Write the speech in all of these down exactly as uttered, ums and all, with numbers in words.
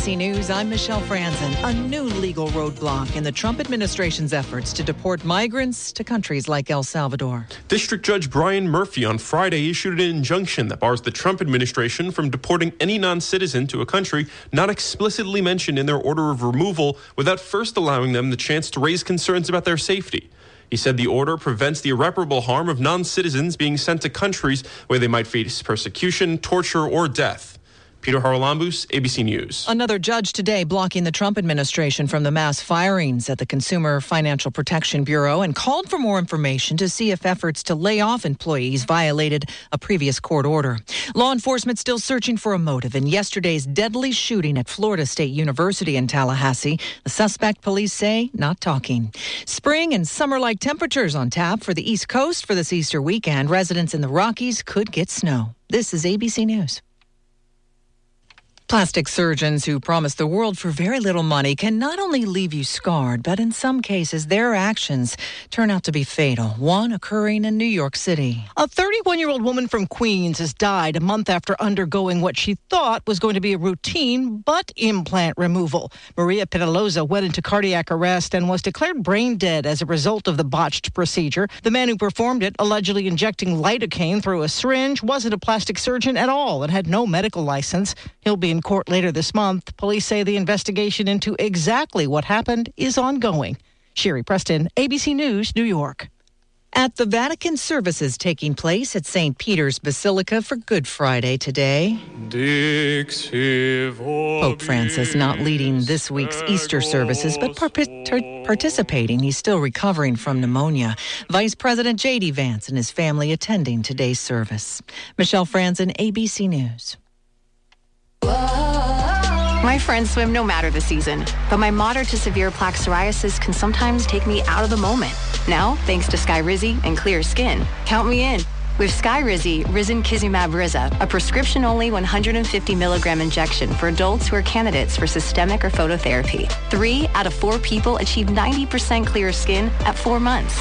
C News, I'm Michelle Franzen. A new legal roadblock in the Trump administration's efforts to deport migrants to countries like El Salvador. District Judge Brian Murphy on Friday issued an injunction that bars the Trump administration from deporting any non-citizen to a country not explicitly mentioned in their order of removal without first allowing them the chance to raise concerns about their safety. He said the order prevents the irreparable harm of non-citizens being sent to countries where they might face persecution, torture, or death. Peter Haralambous, A B C News. Another judge today blocking the Trump administration from the mass firings at the Consumer Financial Protection Bureau and called for more information to see if efforts to lay off employees violated a previous court order. Law enforcement still searching for a motive in yesterday's deadly shooting at Florida State University in Tallahassee. The suspect, police say, not talking. Spring and summer-like temperatures on tap for the East Coast for this Easter weekend. Residents in the Rockies could get snow. This is A B C News. Plastic surgeons who promise the world for very little money can not only leave you scarred, but in some cases, their actions turn out to be fatal. One occurring in New York City. A thirty-one-year-old woman from Queens has died a month after undergoing what she thought was going to be a routine butt implant removal. Maria Penaloza went into cardiac arrest and was declared brain dead as a result of the botched procedure. The man who performed it, allegedly injecting lidocaine through a syringe, wasn't a plastic surgeon at all and had no medical license. He'll be in court later this month. Police say the investigation into exactly what happened is ongoing. Sherry Preston, A B C News, New York. At the Vatican services taking place at Saint Peter's Basilica for Good Friday today. Pope Francis not leading this week's Easter services, but par- par- participating. He's still recovering from pneumonia. Vice President J D Vance and his family attending today's service. Michelle Franzen, A B C News. My friends swim no matter the season, but my moderate to severe plaque psoriasis can sometimes take me out of the moment. Now, thanks to Skyrizi and clear skin, count me in. With Skyrizi, Risankizumab Riza, a prescription-only one hundred fifty milligram injection for adults who are candidates for systemic or phototherapy. Three out of four people achieve ninety percent clear skin at four months.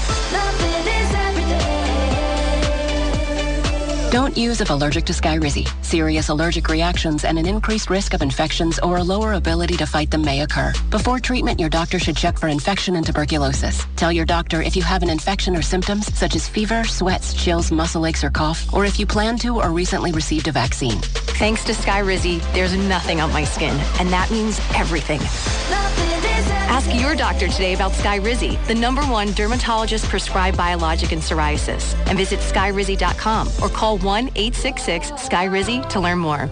Don't use if allergic to Skyrizi. Serious allergic reactions and an increased risk of infections or a lower ability to fight them may occur. Before treatment, your doctor should check for infection and tuberculosis. Tell your doctor if you have an infection or symptoms such as fever, sweats, chills, muscle aches, or cough, or if you plan to or recently received a vaccine. Thanks to Skyrizi, there's nothing on my skin, and that means everything. Ask your doctor today about Skyrizi, the number one dermatologist-prescribed biologic in psoriasis, and visit skyrizi dot com or call one eight six six Skyrizi to learn more.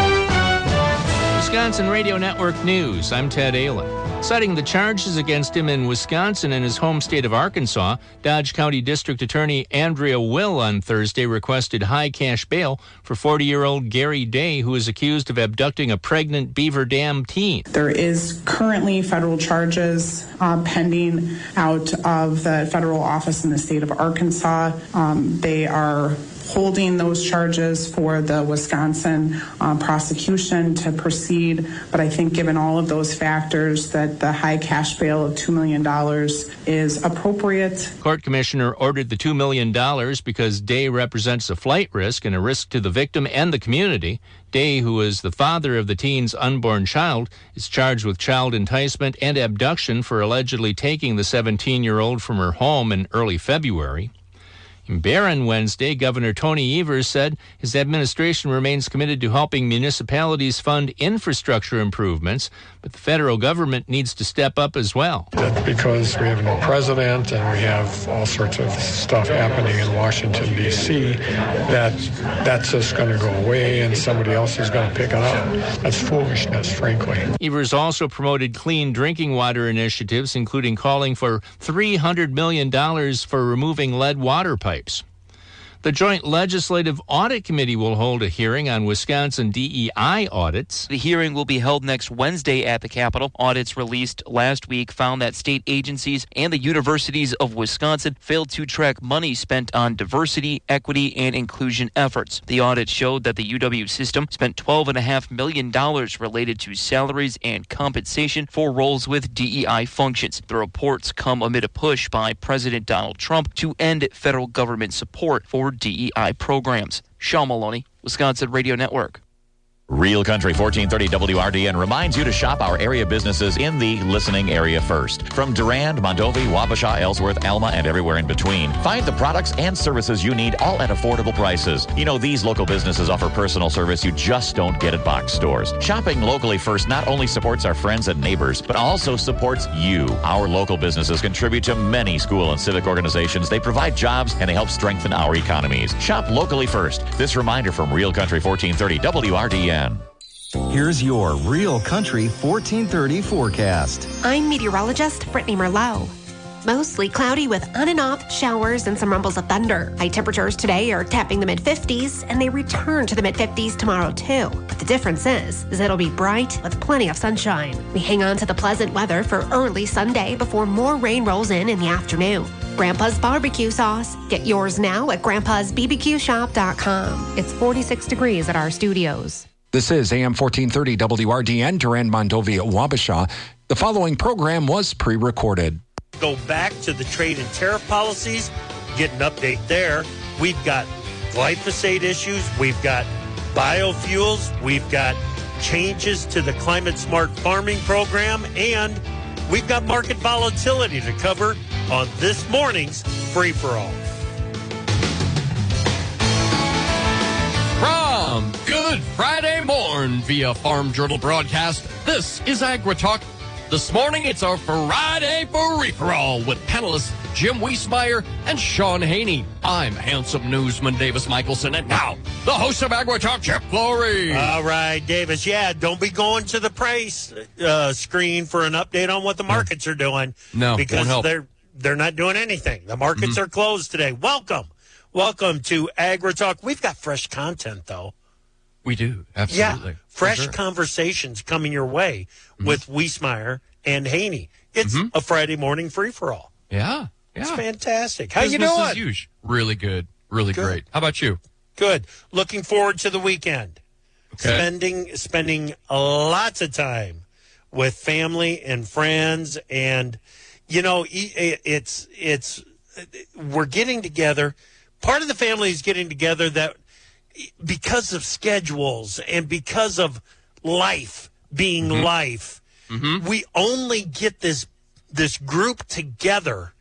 Wisconsin Radio Network News, I'm Ted Ayla. Citing the charges against him in Wisconsin and his home state of Arkansas, Dodge County District Attorney Andrea Will on Thursday requested high cash bail for forty-year-old Gary Day, who is accused of abducting a pregnant Beaver Dam teen. There is currently federal charges uh, pending out of the federal office in the state of Arkansas. Um, they are holding those charges for the Wisconsin uh, prosecution to proceed. But I think given all of those factors that the high cash bail of two million dollars is appropriate. Court commissioner ordered the two million dollars because Day represents a flight risk and a risk to the victim and the community. Day, who is the father of the teen's unborn child, is charged with child enticement and abduction for allegedly taking the seventeen-year-old from her home in early February. In Barron Wednesday, Governor Tony Evers said his administration remains committed to helping municipalities fund infrastructure improvements, but the federal government needs to step up as well. That's because we have a new president and we have all sorts of stuff happening in Washington, D C, that that's just going to go away and somebody else is going to pick it up. That's foolishness, frankly. Evers also promoted clean drinking water initiatives, including calling for three hundred million dollars for removing lead water pipes. The Joint Legislative Audit Committee will hold a hearing on Wisconsin D E I audits. The hearing will be held next Wednesday at the Capitol. Audits released last week found that state agencies and the universities of Wisconsin failed to track money spent on diversity, equity, and inclusion efforts. The audit showed that the U W system spent twelve point five million dollars related to salaries and compensation for roles with D E I functions. The reports come amid a push by President Donald Trump to end federal government support for D E I programs. Sean Maloney, Wisconsin Radio Network. Real Country fourteen thirty W R D N reminds you to shop our area businesses in the listening area first. From Durand, Mondovi, Wabasha, Ellsworth, Alma, and everywhere in between. Find the products and services you need, all at affordable prices. You know, these local businesses offer personal service you just don't get at box stores. Shopping locally first not only supports our friends and neighbors, but also supports you. Our local businesses contribute to many school and civic organizations. They provide jobs, and they help strengthen our economies. Shop locally first. This reminder from Real Country fourteen thirty W R D N. Here's your Real Country fourteen thirty forecast. I'm meteorologist Brittany Merlot. Mostly cloudy with on and off showers and some rumbles of thunder. High temperatures today are tapping the mid fifties, and they return to the mid fifties tomorrow too. But the difference is, is it'll be bright with plenty of sunshine. We hang on to the pleasant weather for early Sunday before more rain rolls in in the afternoon. Grandpa's barbecue sauce. Get yours now at grandpas b b q shop dot com. It's forty-six degrees at our studios. This is A M fourteen thirty W R D N, Durand, Mondovi, Wabasha. The following program was pre-recorded. Go back to the trade and tariff policies, get an update there. We've got glyphosate issues. We've got biofuels. We've got changes to the Climate Smart Farming Program. And we've got market volatility to cover on this morning's Free-for-All. From Good Friday morn via Farm Journal broadcast, this is AgriTalk. This morning, it's our Friday Free-for-All with panelists Jim Wiesmeyer and Sean Haney. I'm handsome newsman Davis Michelson, and now, the host of AgriTalk, Chip Flory. All right, Davis. Yeah, don't be going to the price uh, screen for an update on what the markets are doing. No, because won't help. they're they're not doing anything. The markets Mm-hmm. are closed today. Welcome. Welcome to AgriTalk. We've got fresh content, though. We do, absolutely. Yeah, fresh For sure. conversations coming your way Mm-hmm. with Wiesmeyer and Haney. It's Mm-hmm. a Friday morning free-for-all. Yeah, yeah. It's fantastic. How Business you doing? as usual. Really good, really Good. great. How about you? Good. Looking forward to the weekend. Okay. Spending spending lots of time with family and friends, and you know, e- it's it's we're getting together. Part of the family is getting together that because of schedules and because of life being Mm-hmm. life, Mm-hmm. we only get this this group together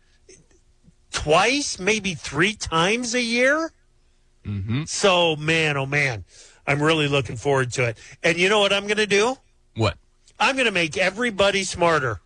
twice, maybe three times a year. Mm-hmm. So, man, oh, man, I'm really looking forward to it. And you know what I'm going to do? What? I'm going to make everybody smarter.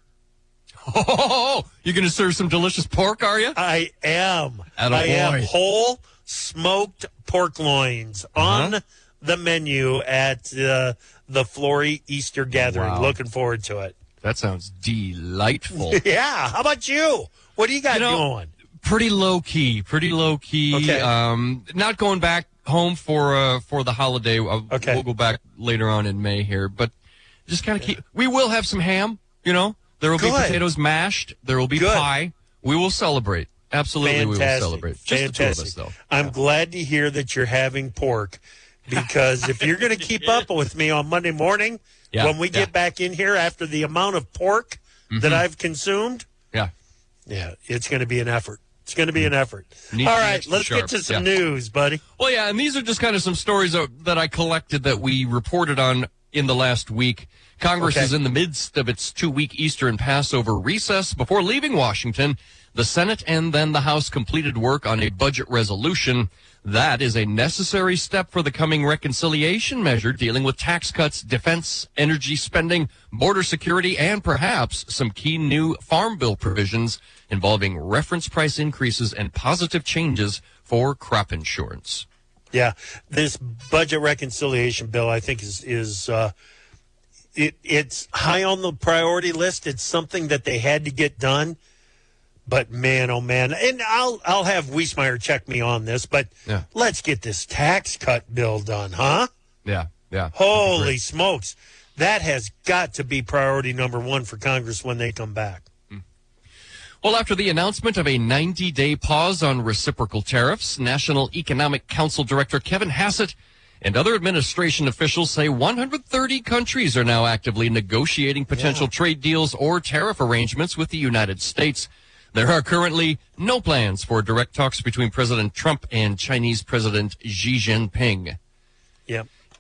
Oh, you're going to serve some delicious pork, are you? I am. Attaboy. I am whole smoked pork loins Uh-huh. on the menu at uh, the Flory Easter Gathering. Wow. Looking forward to it. That sounds delightful. Yeah. How about you? What do you got You know, going? Pretty low key, pretty low key. Okay. Um, not going back home for uh, for the holiday. Uh, Okay. We'll go back later on in May here, but just kind of keep. We will have some ham. You know, there will be Good. potatoes mashed. There will be Good. pie. We will celebrate. Absolutely, we will Fantastic. celebrate. Just the two of us, Fantastic. though. I'm glad to hear that you're having pork, because if you're going to keep up with me on Monday morning, Yeah, when we yeah. get back in here after the amount of pork that I've consumed, Yeah. yeah, it's going to be an effort. It's going to be an effort. Need All to be right, extra let's sharp. get to some Yeah. news, buddy. Well, yeah, and these are just kind of some stories that, that I collected that we reported on in the last week. Congress Okay. is in the midst of its two-week Easter and Passover recess. Before leaving Washington, the Senate and then the House completed work on a budget resolution. That is a necessary step for the coming reconciliation measure dealing with tax cuts, defense, energy spending, border security, and perhaps some key new farm bill provisions involving reference price increases and positive changes for crop insurance. Yeah, this budget reconciliation bill, I think, is is uh, it it's high on the priority list. It's something that they had to get done. But man, oh man, and I'll I'll have Wiesmeyer check me on this. But Yeah. let's get this tax cut bill done, huh? Yeah, yeah. Holy smokes, that has got to be priority number one for Congress when they come back. Well, after the announcement of a ninety-day pause on reciprocal tariffs, National Economic Council Director Kevin Hassett and other administration officials say one hundred thirty countries are now actively negotiating potential Yeah. trade deals or tariff arrangements with the United States. There are currently no plans for direct talks between President Trump and Chinese President Xi Jinping. Yep.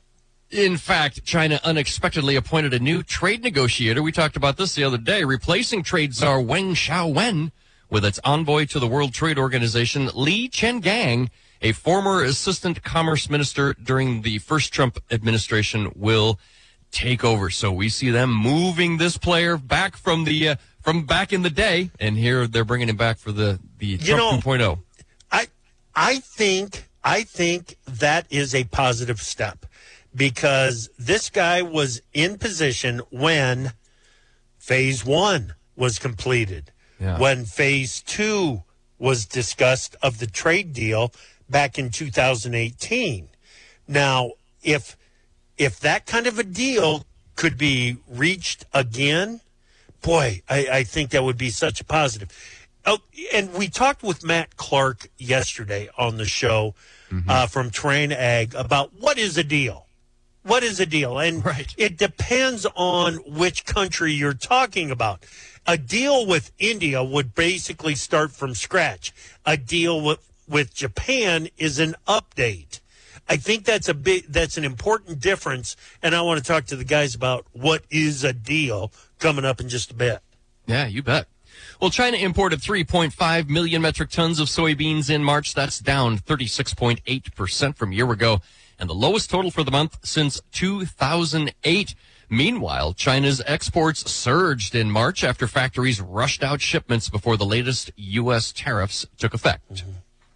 In fact, China unexpectedly appointed a new trade negotiator. We talked about this the other day, replacing trade czar Wang Xiaowen with its envoy to the World Trade Organization, Li Chengang, a former assistant commerce minister during the first Trump administration, will take over. So we see them moving this player back from the uh, from back in the day, and here they're bringing him back for the the Trump You know, two point oh. I I think I think that is a positive step, because this guy was in position when phase one was completed, Yeah. when phase two was discussed of the trade deal back in two thousand eighteen. Now, if if that kind of a deal could be reached again, boy, I, I think that would be such a positive. Oh, and we talked with Matt Clark yesterday on the show Mm-hmm. uh, from Terrain Ag about what is a deal. What is a deal? And Right. it depends on which country you're talking about. A deal with India would basically start from scratch. A deal with, with Japan is an update. I think that's a big, that's an important difference, and I want to talk to the guys about what is a deal coming up in just a bit. Yeah, you bet. Well, China imported three point five million metric tons of soybeans in March. That's down thirty-six point eight percent from a year ago, and the lowest total for the month since two thousand eight. Meanwhile, China's exports surged in March after factories rushed out shipments before the latest U S tariffs took effect. Mm-hmm.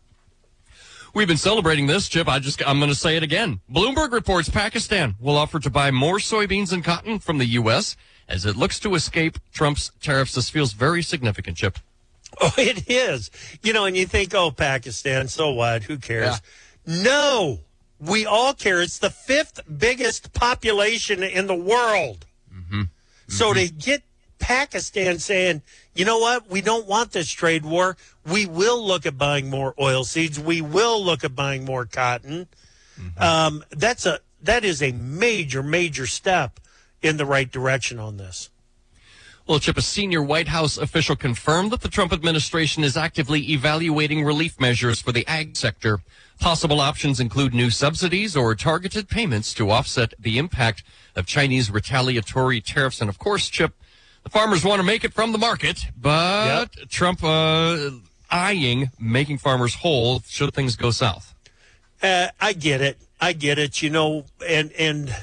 We've been celebrating this, Chip. I just, I'm going to say it again. Bloomberg reports Pakistan will offer to buy more soybeans and cotton from the U S as it looks to escape Trump's tariffs. This feels very significant, Chip. Oh, it is. You know, and you think, oh, Pakistan, so what? Who cares? Yeah. No, we all care. It's the fifth biggest population in the world. Mm-hmm. Mm-hmm. So to get Pakistan saying, you know what, we don't want this trade war, we will look at buying more oil seeds, we will look at buying more cotton. Mm-hmm. Um, that's a that is a major, major step in the right direction on this. Well, Chip, a senior White House official confirmed that the Trump administration is actively evaluating relief measures for the ag sector. Possible options include new subsidies or targeted payments to offset the impact of Chinese retaliatory tariffs. And, of course, Chip, the farmers want to make it from the market, but yep. Trump uh, eyeing making farmers whole should things go south. Uh, I get it. I get it. You know, and and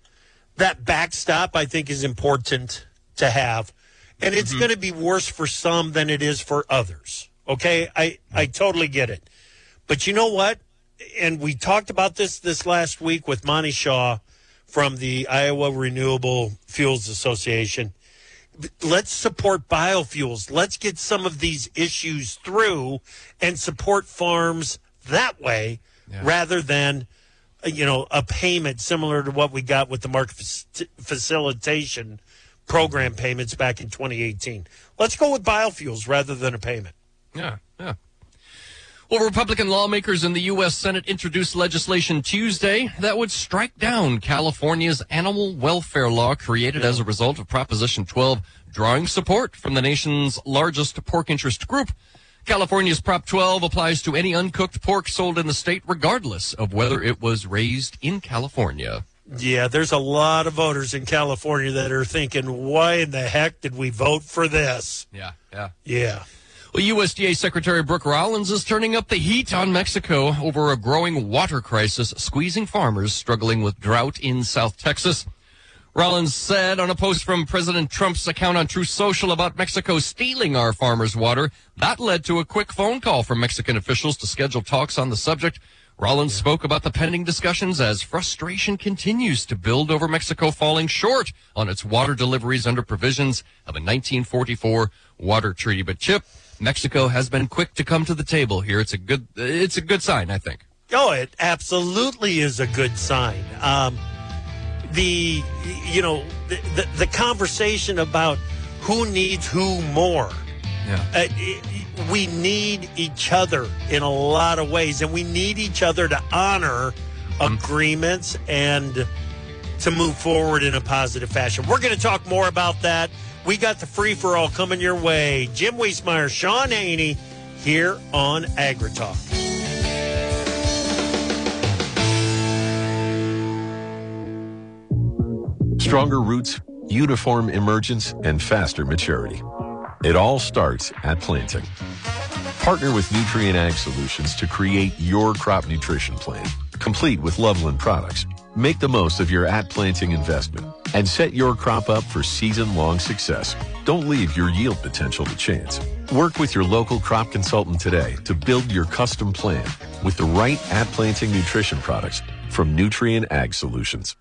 that backstop, I think, is important to have. And it's mm-hmm. going to be worse for some than it is for others. Okay? I, I totally get it. But you know what? And we talked about this this last week with Monty Shaw from the Iowa Renewable Fuels Association. Let's support biofuels. Let's get some of these issues through and support farms that way yeah. rather than, you know, a payment similar to what we got with the market facilitation program payments back in twenty eighteen. Let's go with biofuels rather than a payment. Yeah, yeah. Well, Republican lawmakers in the U S Senate introduced legislation Tuesday that would strike down California's animal welfare law created as a result of Proposition twelve, drawing support from the nation's largest pork interest group. California's Prop twelve applies to any uncooked pork sold in the state, regardless of whether it was raised in California. Yeah, there's a lot of voters in California that are thinking, why in the heck did we vote for this? Yeah, yeah. Yeah. Well, U S D A Secretary Brooke Rollins is turning up the heat on Mexico over a growing water crisis, squeezing farmers struggling with drought in South Texas. Rollins said on a post from President Trump's account on Truth Social about Mexico stealing our farmers' water, that led to a quick phone call from Mexican officials to schedule talks on the subject. Rollins yeah. spoke about the pending discussions as frustration continues to build over Mexico falling short on its water deliveries under provisions of a nineteen forty-four water treaty. But Chip, Mexico has been quick to come to the table here. It's a good, it's a good sign, I think. Oh, it absolutely is a good sign. Um, the, you know, the, the, the conversation about who needs who more. Yeah. Uh, it, we need each other in a lot of ways, and we need each other to honor mm-hmm. agreements and to move forward in a positive fashion. We're going to talk more about that. We got the free-for-all coming your way. Jim Wiesmeyer, Sean Haney, here on AgriTalk. Stronger roots, uniform emergence, and faster maturity. It all starts at planting. Partner with Nutrien Ag Solutions to create your crop nutrition plan, complete with Loveland products. Make the most of your at-planting investment and set your crop up for season-long success. Don't leave your yield potential to chance. Work with your local crop consultant today to build your custom plan with the right at-planting nutrition products from Nutrien Ag Solutions.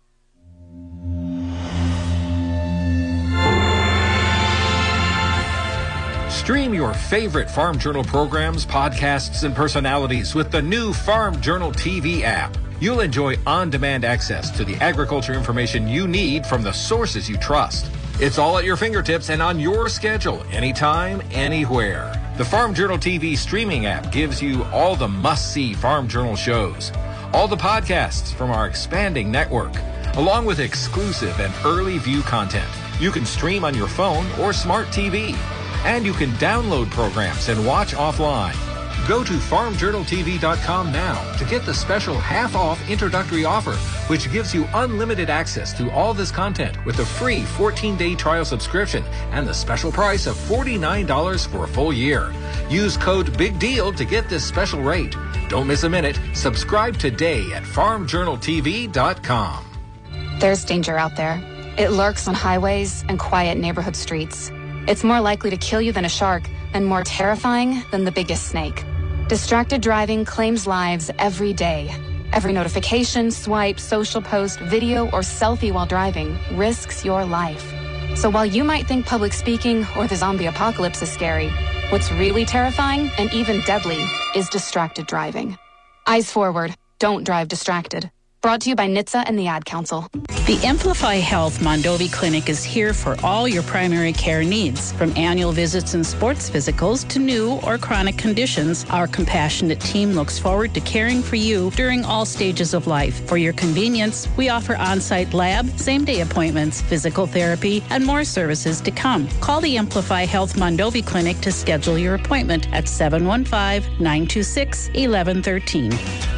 Stream your favorite Farm Journal programs, podcasts, and personalities with the new Farm Journal T V app. You'll enjoy on-demand access to the agriculture information you need from the sources you trust. It's all at your fingertips and on your schedule, anytime, anywhere. The Farm Journal T V streaming app gives you all the must-see Farm Journal shows, all the podcasts from our expanding network, along with exclusive and early view content. You can stream on your phone or smart T V. And you can download programs and watch offline. Go to farm journal t v dot com now to get the special half-off introductory offer, which gives you unlimited access to all this content with a free fourteen-day trial subscription and the special price of forty-nine dollars for a full year. Use code BIGDEAL to get this special rate. Don't miss a minute. Subscribe today at farm journal t v dot com. There's danger out there. It lurks on highways and quiet neighborhood streets. It's more likely to kill you than a shark, and more terrifying than the biggest snake. Distracted driving claims lives every day. Every notification, swipe, social post, video, or selfie while driving risks your life. So while you might think public speaking or the zombie apocalypse is scary, what's really terrifying and even deadly is distracted driving. Eyes forward. Don't drive distracted. Brought to you by N H T S A and the Ad Council. The Amplify Health Mondovi Clinic is here for all your primary care needs. From annual visits and sports physicals to new or chronic conditions, our compassionate team looks forward to caring for you during all stages of life. For your convenience, we offer on-site lab, same-day appointments, physical therapy, and more services to come. Call the Amplify Health Mondovi Clinic to schedule your appointment at seven one five, nine two six, one one one three.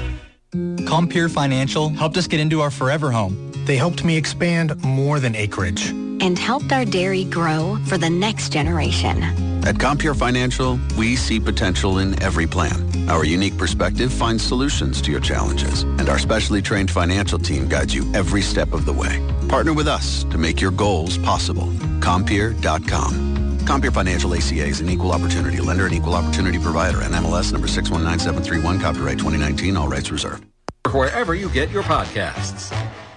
Compeer Financial helped us get into our forever home. They helped me expand more than acreage. And helped our dairy grow for the next generation. At Compeer Financial, we see potential in every plan. Our unique perspective finds solutions to your challenges, and our specially trained financial team guides you every step of the way. Partner with us to make your goals possible. Compeer dot com. Compeer Financial A C A is an equal opportunity lender and equal opportunity provider. N M L S number six one nine seven three one, copyright twenty nineteen, all rights reserved. Wherever you get your podcasts.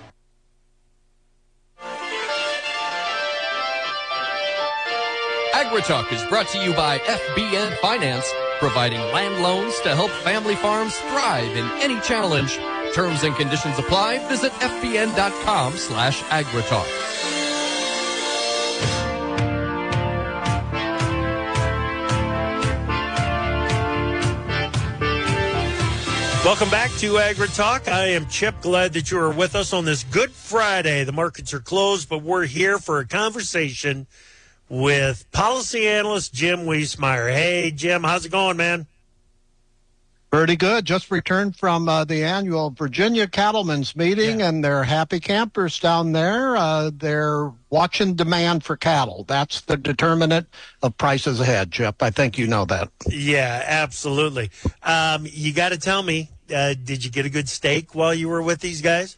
AgriTalk is brought to you by F B N Finance, providing land loans to help family farms thrive in any challenge. Terms and conditions apply. Visit F B N dot com slash AgriTalk. Welcome back to AgriTalk. I am Chip. Glad that you are with us on this Good Friday. The markets are closed, but we're here for a conversation with policy analyst Jim Wiesemeyer. Hey, Jim, how's it going, man? Pretty good. Just returned from uh, the annual Virginia Cattlemen's meeting, yeah. And they're happy campers down there. Uh, they're watching demand for cattle. That's the determinant of prices ahead, Chip. I think you know that. Yeah, absolutely. Um, you got to tell me, uh, did you get a good steak while you were with these guys?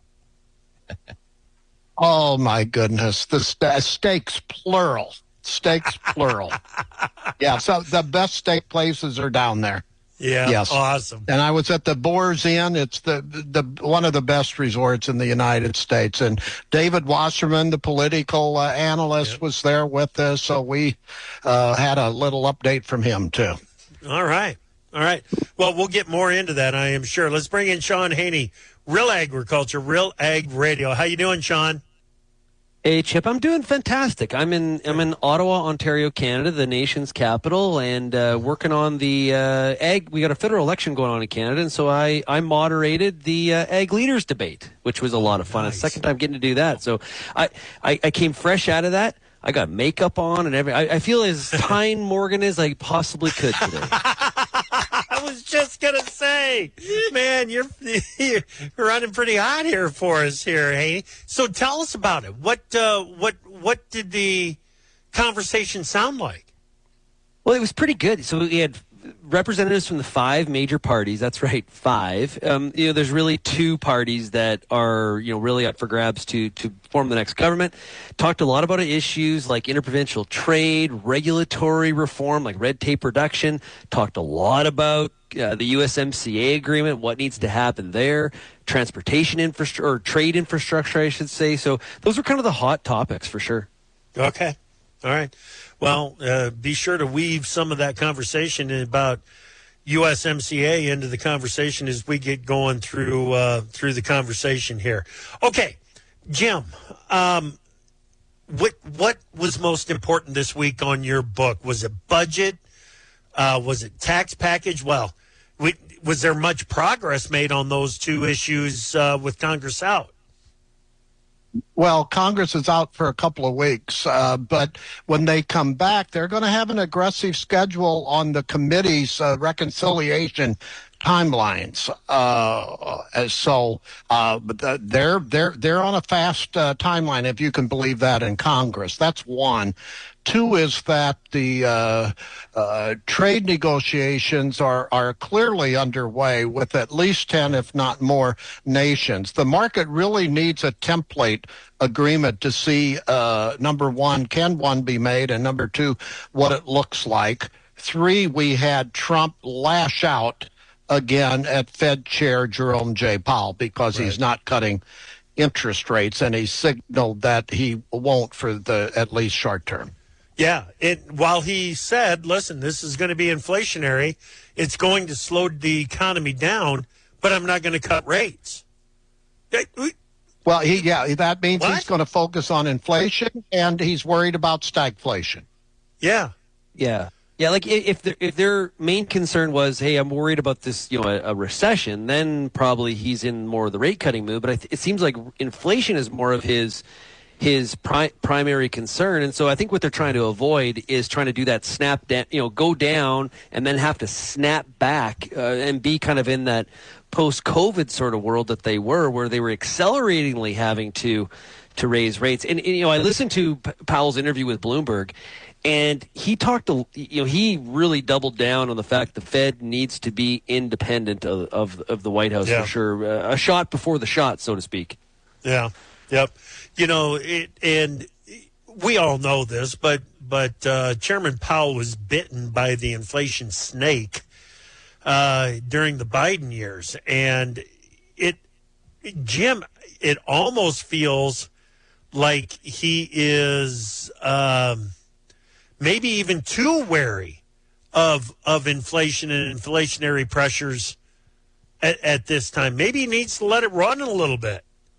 Oh, my goodness. The st- steaks, plural. Steaks, plural. Yeah, so the best steak places are down there. Yeah, yes. Awesome. And I was at the Boar's Inn. It's the the one of the best resorts in the United States. And David Wasserman, the political uh, analyst, yep. was there with us. So we uh, had a little update from him, too. All right. All right. Well, we'll get more into that, I am sure. Let's bring in Sean Haney, Real Agriculture, Real Ag Radio. How you doing, Sean? Hey, Chip, I'm doing fantastic. I'm in I'm in Ottawa, Ontario, Canada, the nation's capital, and uh, working on the uh, ag. We got a federal election going on in Canada, and so I, I moderated the uh, ag leaders debate, which was a lot of fun. Nice. It's the second time getting to do that. So I, I, I came fresh out of that. I got makeup on and everything. I, I feel as Tyne Morgan as I possibly could today. I was just just gonna say, man, you're you're running pretty hot here for us here, Haney. So tell us about it. What uh, what what did the conversation sound like? Well, it was pretty good. So we had representatives from the five major parties. That's right, five. Um, you know, there's really two parties that are, you know, really up for grabs to to form the next government. Talked a lot about issues like interprovincial trade, regulatory reform, like red tape reduction. Talked a lot about uh, the U S M C A agreement, what needs to happen there, transportation infrastructure or trade infrastructure, I should say. So those were kind of the hot topics for sure. Okay. All right. Well, uh, be sure to weave some of that conversation about U S M C A into the conversation as we get going through uh, through the conversation here. Okay, Jim, um, what what was most important this week on your book? Was it budget? Uh, was it tax package? Well, we, was there much progress made on those two issues uh, with Congress out? Well, Congress is out for a couple of weeks, uh, but when they come back, they're going to have an aggressive schedule on the committee's uh, reconciliation timelines. Uh, so uh, they're they're they're on a fast uh, timeline, if you can believe that, in Congress. That's one. Two is that the uh, uh, trade negotiations are, are clearly underway with at least ten, if not more, nations. The market really needs a template agreement to see, uh, number one, can one be made, and number two, what it looks like. Three, we had Trump lash out again at Fed Chair Jerome J. Powell because right. he's not cutting interest rates, and he signaled that he won't for the at least short term. Yeah, it, while he said, listen, this is going to be inflationary, it's going to slow the economy down, but I'm not going to cut rates. Well, he, yeah, that means what? he's going to focus on inflation, and he's worried about stagflation. Yeah. Yeah. Yeah, like if their, if their main concern was, hey, I'm worried about this, you know, a, a recession, then probably he's in more of the rate cutting mood. But I th- it seems like inflation is more of his his pri- primary concern, and so I think what they're trying to avoid is trying to do that snap down, you know, go down and then have to snap back uh, and be kind of in that post-COVID sort of world that they were, where they were acceleratingly having to to raise rates. And, and you know, I listened to P- Powell's interview with Bloomberg. And he talked, to, you know, he really doubled down on the fact the Fed needs to be independent of of, of the White House, yeah. for sure. Uh, a shot before the shot, so to speak. Yeah, yep. You know, it, and we all know this, but but uh, Chairman Powell was bitten by the inflation snake uh, during the Biden years, and it, Jim, it almost feels like he is. Um, Maybe even too wary of of inflation and inflationary pressures at, at this time. Maybe he needs to let it run a little bit.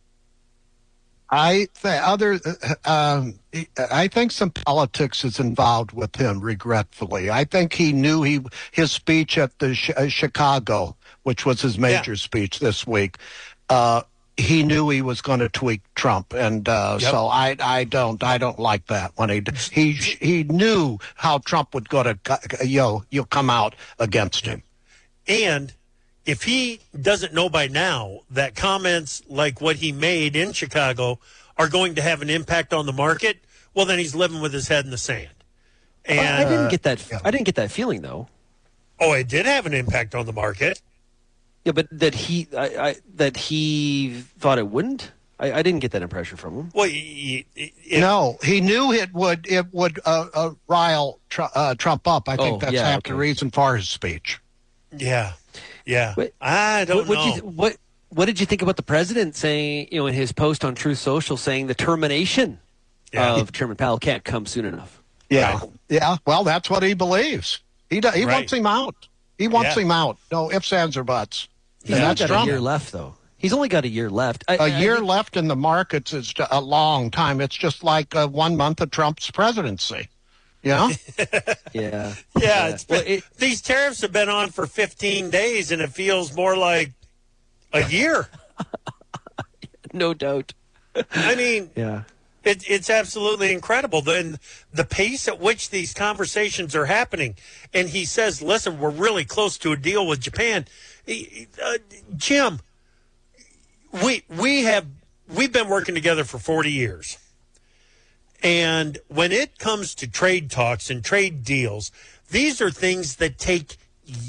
I think other. Um, I think some politics is involved with him. Regretfully, I think he knew he his speech at the uh, Chicago, which was his major yeah. speech this week. Uh, He knew he was going to tweak Trump, and uh, yep. so I, I don't, I don't like that when he, he, he knew how Trump would go to, you know, you'll come out against him. And if he doesn't know by now that comments like what he made in Chicago are going to have an impact on the market, well, then he's living with his head in the sand. And I didn't get that. I didn't get that feeling though. Oh, it did have an impact on the market. Yeah, but that he I, I, that he thought it wouldn't. I, I didn't get that impression from him. Well, he, he, it, no, he knew it would it would uh, uh, rile tr- uh, Trump up. I think oh, that's yeah, half okay. the reason for his speech. Yeah, yeah. But, I don't what, know. What, you, what what did you think about the president saying, you know, in his post on Truth Social, saying the termination yeah. of Chairman Powell can't come soon enough? Yeah, right. yeah. Well, that's what he believes. He do, he right. wants him out. He wants yeah. him out. No ifs, ands, or buts. He's and only that's got Trump. a year left, though. He's only got a year left. I, a I, year I think... left in the markets is a long time. It's just like uh, one month of Trump's presidency. Yeah? yeah. Yeah. It's been, well, it, these tariffs have been on for fifteen days, and it feels more like a year. No doubt. I mean, yeah. It, it's absolutely incredible. The, the pace at which these conversations are happening. And he says, listen, we're really close to a deal with Japan. Uh, Jim, we we have we've been working together for forty years. And when it comes to trade talks and trade deals, these are things that take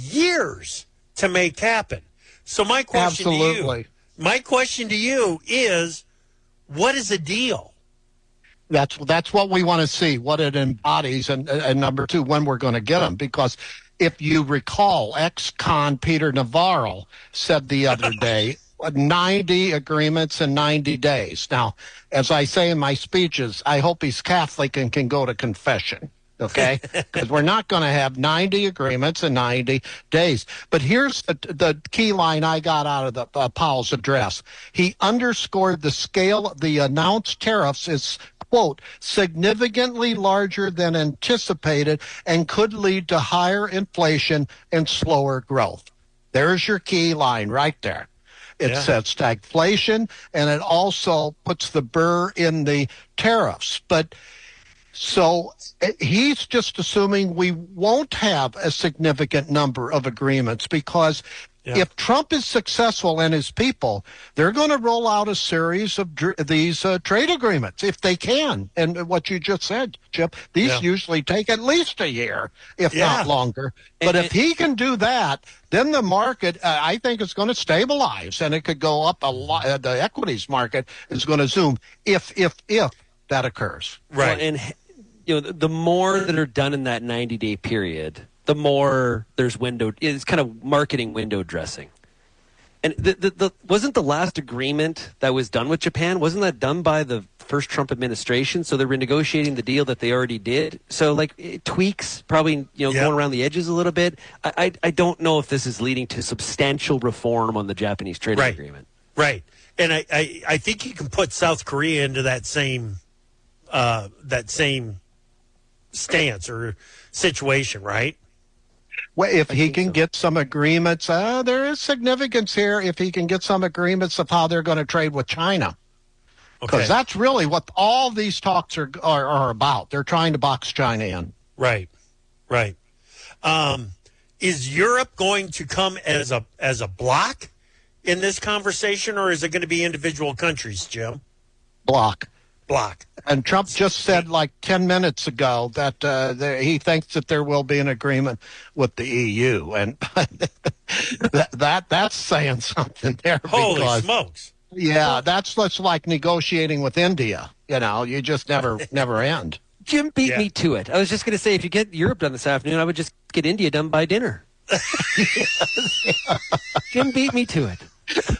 years to make happen. So my question Absolutely. to you, my question to you is, what is a deal? That's that's what we want to see, what it embodies, and, and number two, when we're going to get them. Because if you recall, ex-con Peter Navarro said the other day, ninety agreements in ninety days. Now, as I say in my speeches, I hope he's Catholic and can go to confession, okay? Because we're not going to have ninety agreements in ninety days. But here's the, the key line I got out of the uh, Powell's address. He underscored the scale of the announced tariffs is, quote, significantly larger than anticipated and could lead to higher inflation and slower growth. There's your key line right there. It yeah. says stagflation, and it also puts the burr in the tariffs. But so he's just assuming we won't have a significant number of agreements because yeah. if Trump is successful and his people, they're going to roll out a series of dr- these uh, trade agreements if they can. And what you just said, Chip, these yeah. usually take at least a year, if yeah. not longer. But and, if he can do that, then the market, uh, I think, is going to stabilize, and it could go up a lot. Uh, the equities market is going to zoom if, if, if that occurs. Right. Well, and you know, the, the more that are done in that ninety-day period, the more there's window. It's kind of marketing window dressing. And the, the, the wasn't the last agreement that was done with Japan, wasn't that done by the first Trump administration? So they're renegotiating the deal that they already did. So like it tweaks, probably you know yep. going around the edges a little bit. I, I I don't know if this is leading to substantial reform on the Japanese trading right. agreement. Right. And I, I, I think you can put South Korea into that same uh, that same stance or situation, right? Well, if he can so. get some agreements, uh, there is significance here if he can get some agreements of how they're going to trade with China. Because okay. that's really what all these talks are, are are about. They're trying to box China in. Right, right. Um, is Europe going to come as a as a block in this conversation, or is it going to be individual countries, Jim? Block. Block. And Trump just said like ten minutes ago that uh, there, he thinks that there will be an agreement with the E U. And that, that that's saying something there. Holy because, smokes. Yeah, that's that's like negotiating with India. You know, you just never never end. Jim beat yeah. me to it. I was just going to say, if you get Europe done this afternoon, I would just get India done by dinner. Jim beat me to it.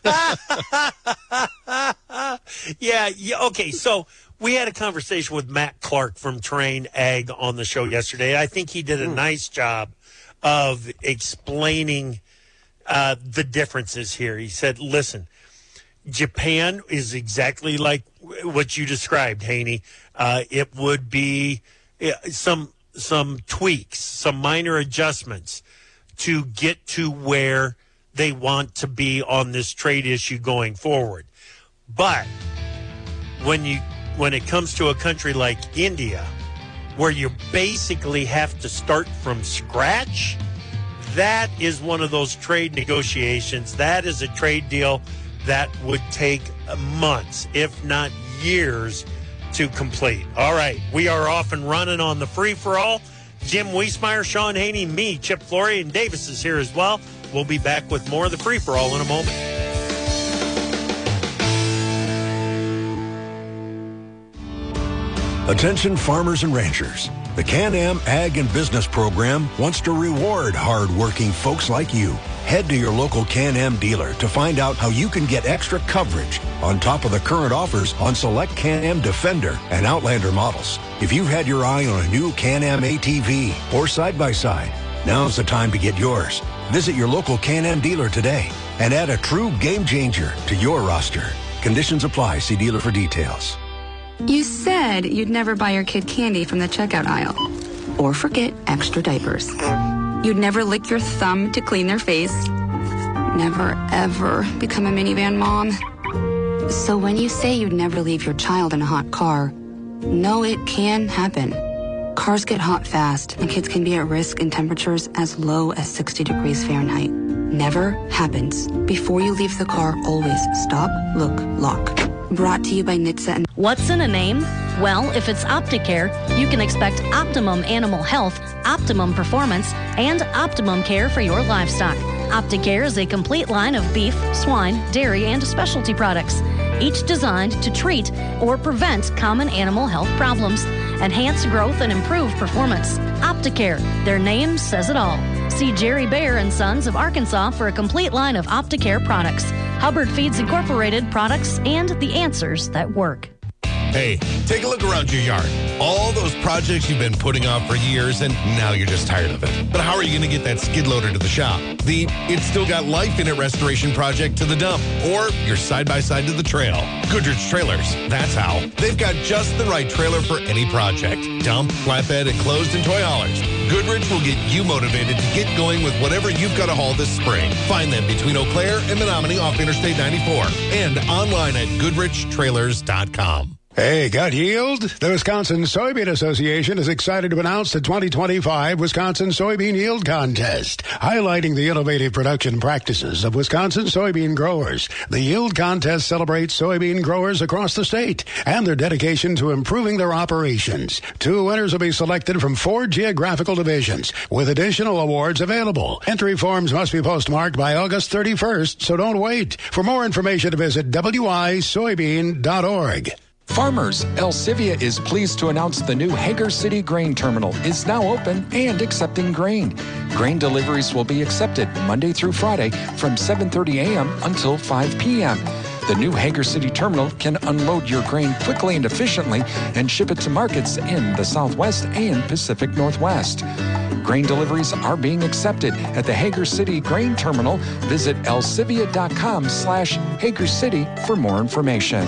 yeah, yeah. Okay, so we had a conversation with Matt Clark from Terrain Ag on the show yesterday. I think he did a nice job of explaining uh, the differences here. He said, listen, Japan is exactly like what you described, Haney. Uh, it would be some some tweaks, some minor adjustments to get to where they want to be on this trade issue going forward. But when you when it comes to a country like India, where you basically have to start from scratch, that is one of those trade negotiations. That is a trade deal that would take months, if not years, to complete. All right, we are off and running on the free-for-all. Jim Wiesmeyer, Sean Haney, me, Chip Flory, and Davis is here as well. We'll be back with more of the free-for-all in a moment. Attention farmers and ranchers. The Can-Am Ag and Business Program wants to reward hard-working folks like you. Head to your local Can-Am dealer to find out how you can get extra coverage on top of the current offers on select Can-Am Defender and Outlander models. If you've had your eye on a new Can-Am A T V or side-by-side, now's the time to get yours. Visit your local Can-Am dealer today and add a true game changer to your roster. Conditions apply. See dealer for details. You said you'd never buy your kid candy from the checkout aisle or forget extra diapers. You'd never lick your thumb to clean their face. Never, ever become a minivan mom. So when you say you'd never leave your child in a hot car, No, it can happen. Cars get hot fast, and kids can be at risk in temperatures as low as sixty degrees Fahrenheit. Never happens. Before you leave the car, always stop, look, lock. Brought to you by N H T S A. And what's in a name? Well, if it's Opticare, you can expect optimum animal health, optimum performance, and optimum care for your livestock. Opticare is a complete line of beef, swine, dairy, and specialty products, each designed to treat or prevent common animal health problems, enhance growth, and improve performance. Opticare, their name says it all. See Jerry Bayer and Sons of Arkansas for a complete line of Opticare products, Hubbard Feeds Incorporated products, and the answers that work. Hey, take a look around your yard. All those projects you've been putting off for years, and now you're just tired of it. But how are you going to get that skid loader to the shop? The It's Still Got Life in It restoration project to the dump? Or your side-by-side to the trail? Goodrich Trailers, that's how. They've got just the right trailer for any project. Dump, flatbed, enclosed, and toy haulers. Goodrich will get you motivated to get going with whatever you've got to haul this spring. Find them between Eau Claire and Menominee off Interstate ninety-four and online at goodrich trailers dot com. Hey, got yield? The Wisconsin Soybean Association is excited to announce the twenty twenty-five Wisconsin Soybean Yield Contest, highlighting the innovative production practices of Wisconsin soybean growers. The Yield Contest celebrates soybean growers across the state and their dedication to improving their operations. Two winners will be selected from four geographical divisions, with additional awards available. Entry forms must be postmarked by August thirty-first, so don't wait. For more information, visit w i soybean dot org. Farmers, Elsivia is pleased to announce the new Hager City Grain Terminal is now open and accepting grain. Grain deliveries will be accepted Monday through Friday from seven thirty a.m. until five p.m. The new Hager City Terminal can unload your grain quickly and efficiently and ship it to markets in the Southwest and Pacific Northwest. Grain deliveries are being accepted at the Hager City Grain Terminal. Visit elsivia.com slash Hager City for more information.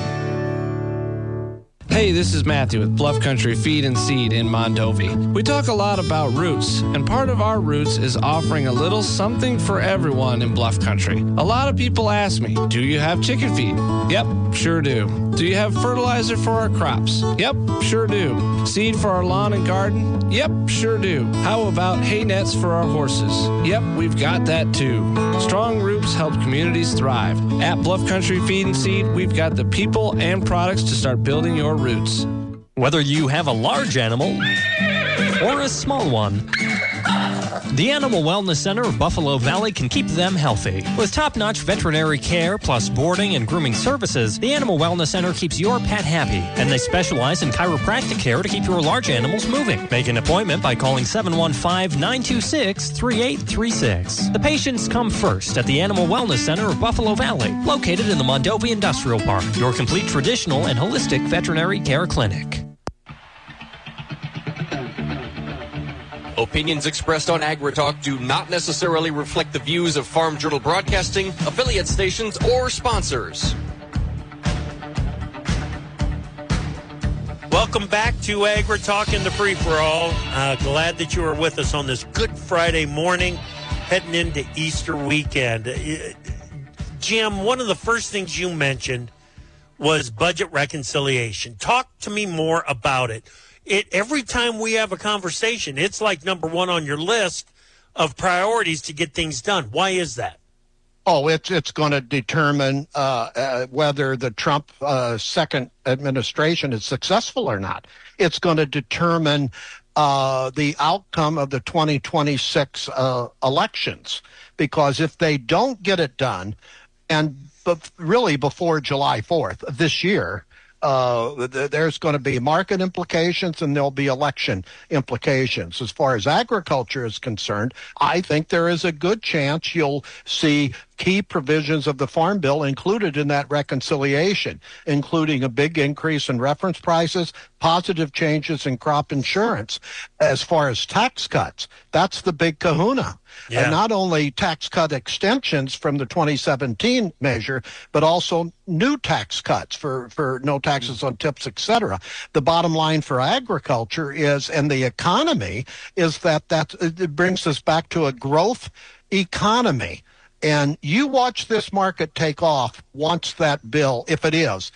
Hey, this is Matthew with Bluff Country Feed and Seed in Mondovi. We talk a lot about roots, and part of our roots is offering a little something for everyone in Bluff Country. A lot of people ask me, do you have chicken feed? Yep, sure do. Do you have fertilizer for our crops? Yep, sure do. Seed for our lawn and garden? Yep, sure do. How about hay nets for our horses? Yep, we've got that too. Strong roots help communities thrive. At Bluff Country Feed and Seed, we've got the people and products to start building your roots. Whether you have a large animal or a small one, the Animal Wellness Center of Buffalo Valley can keep them healthy. With top-notch veterinary care plus boarding and grooming services, the Animal Wellness Center keeps your pet happy, and they specialize in chiropractic care to keep your large animals moving. Make an appointment by calling seven one five, nine two six, three eight three six. The patients come first at the Animal Wellness Center of Buffalo Valley, located in the Mondovi Industrial Park, your complete traditional and holistic veterinary care clinic. Opinions expressed on AgriTalk do not necessarily reflect the views of Farm Journal Broadcasting, affiliate stations, or sponsors. Welcome back to AgriTalk in the Free-For-All. Uh, glad that you are with us on this Good Friday morning, heading into Easter weekend. Uh, Jim, one of the first things you mentioned was budget reconciliation. Talk to me more about it. It, every time we have a conversation, it's like number one on your list of priorities to get things done. Why is that? Oh, it's it's going to determine uh, uh, whether the Trump uh, second administration is successful or not. It's going to determine uh, the outcome of the twenty twenty-six uh, elections, because if they don't get it done, and but really before July fourth this year, Uh, th- there's going to be market implications and there'll be election implications. As far as agriculture is concerned, I think there is a good chance you'll see key provisions of the Farm Bill included in that reconciliation, including a big increase in reference prices, positive changes in crop insurance. As far as tax cuts, that's the big kahuna. Yeah. And not only tax cut extensions from the twenty seventeen measure, but also new tax cuts for, for no taxes on tips, et cetera. The bottom line for agriculture is, and the economy, is that that it brings us back to a growth economy. And you watch this market take off once that bill, if it is,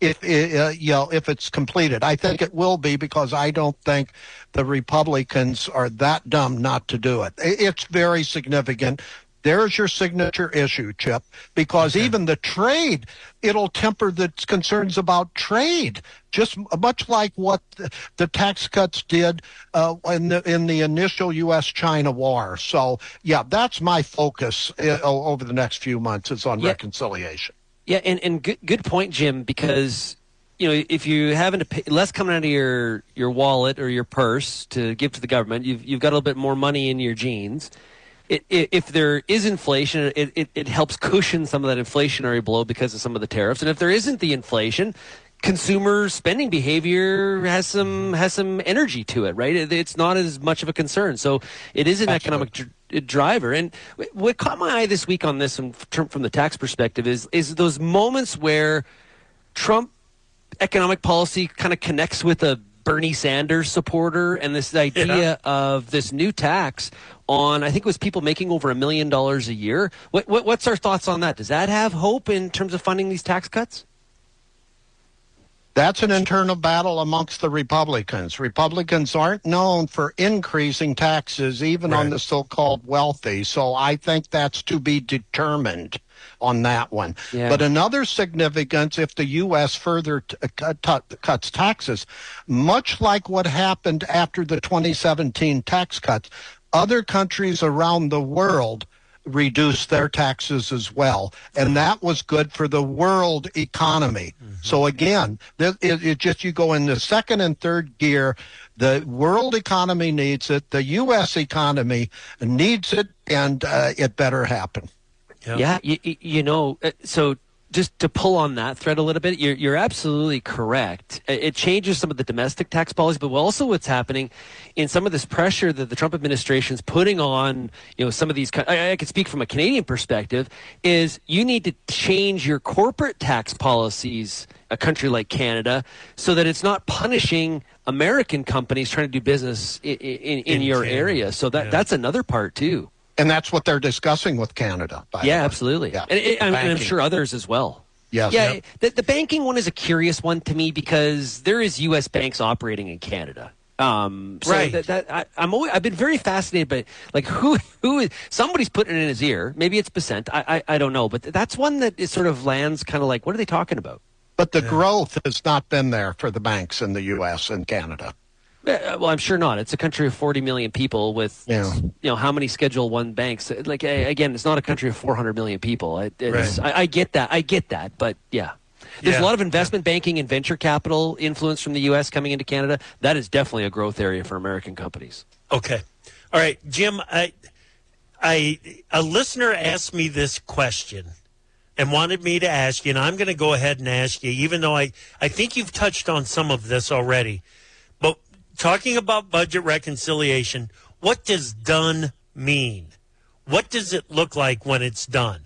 if uh, you know if it's completed. I think it will be, because I don't think the Republicans are that dumb not to do it. It's very significant. There's your signature issue, Chip, because okay. even the trade, it'll temper the concerns about trade, just much like what the, the tax cuts did uh, in the in the initial U S China war. So, yeah, that's my focus uh, over the next few months is on yeah. reconciliation. Yeah, and, and good, good point, Jim, because you know, if you're having to pay less coming out of your, your wallet or your purse to give to the government, you've you've got a little bit more money in your jeans. It, it, if there is inflation, it, it, it helps cushion some of that inflationary blow because of some of the tariffs. And if there isn't the inflation, consumer spending behavior has some has some energy to it, right? It, it's not as much of a concern. So it is an Absolutely. economic dr- driver. And what caught my eye this week on this, from, from the tax perspective, is is those moments where Trump economic policy kind of connects with a Bernie Sanders supporter, and this idea yeah. of this new tax on, I think it was people making over a million dollars a year. What, what, what's our thoughts on that? Does that have hope in terms of funding these tax cuts? That's an internal battle amongst the Republicans. Republicans aren't known for increasing taxes, even right. on the so-called wealthy. So I think that's to be determined on that one. Yeah. But another significance, if the U S further t- cut, t- cuts taxes, much like what happened after the twenty seventeen tax cuts, other countries around the world reduced their taxes as well, and that was good for the world economy. Mm-hmm. So again, it, it just you go in the second and third gear. The world economy needs it. The U S economy needs it, and uh, it better happen. Yep. Yeah, you, you know, so just to pull on that thread a little bit, you're, you're absolutely correct. It changes some of the domestic tax policy, but also what's happening in some of this pressure that the Trump administration's putting on, you know, some of these, I, I can speak from a Canadian perspective, is you need to change your corporate tax policies, a country like Canada, so that it's not punishing American companies trying to do business in, in, in, in your Canada. area. So that, yeah. that's another part too. And that's what they're discussing with Canada. By yeah, the way. absolutely. Yeah, and, it, and I'm sure others as well. Yes. Yeah, yep. the, the banking one is a curious one to me because there is U S banks operating in Canada. Um, so right. That, that, I, I'm always, I've been very fascinated by like who who is somebody's putting it in his ear. Maybe it's Becent. I, I I don't know, but that's one that is sort of lands kind of like, what are they talking about? But the yeah. growth has not been there for the banks in the U S and Canada. Uh, well, I'm sure not. It's a country of forty million people with, yeah. you know, how many Schedule One banks? Like, again, it's not a country of four hundred million people. It, it's, right. I, I get that. I get that. But, yeah. There's yeah. a lot of investment yeah. banking and venture capital influence from the U S coming into Canada. That is definitely a growth area for American companies. Okay. All right, Jim, I, I, a listener asked me this question and wanted me to ask you, and I'm going to go ahead and ask you, even though I, I think you've touched on some of this already. But talking about budget reconciliation, what does done mean? What does it look like when it's done?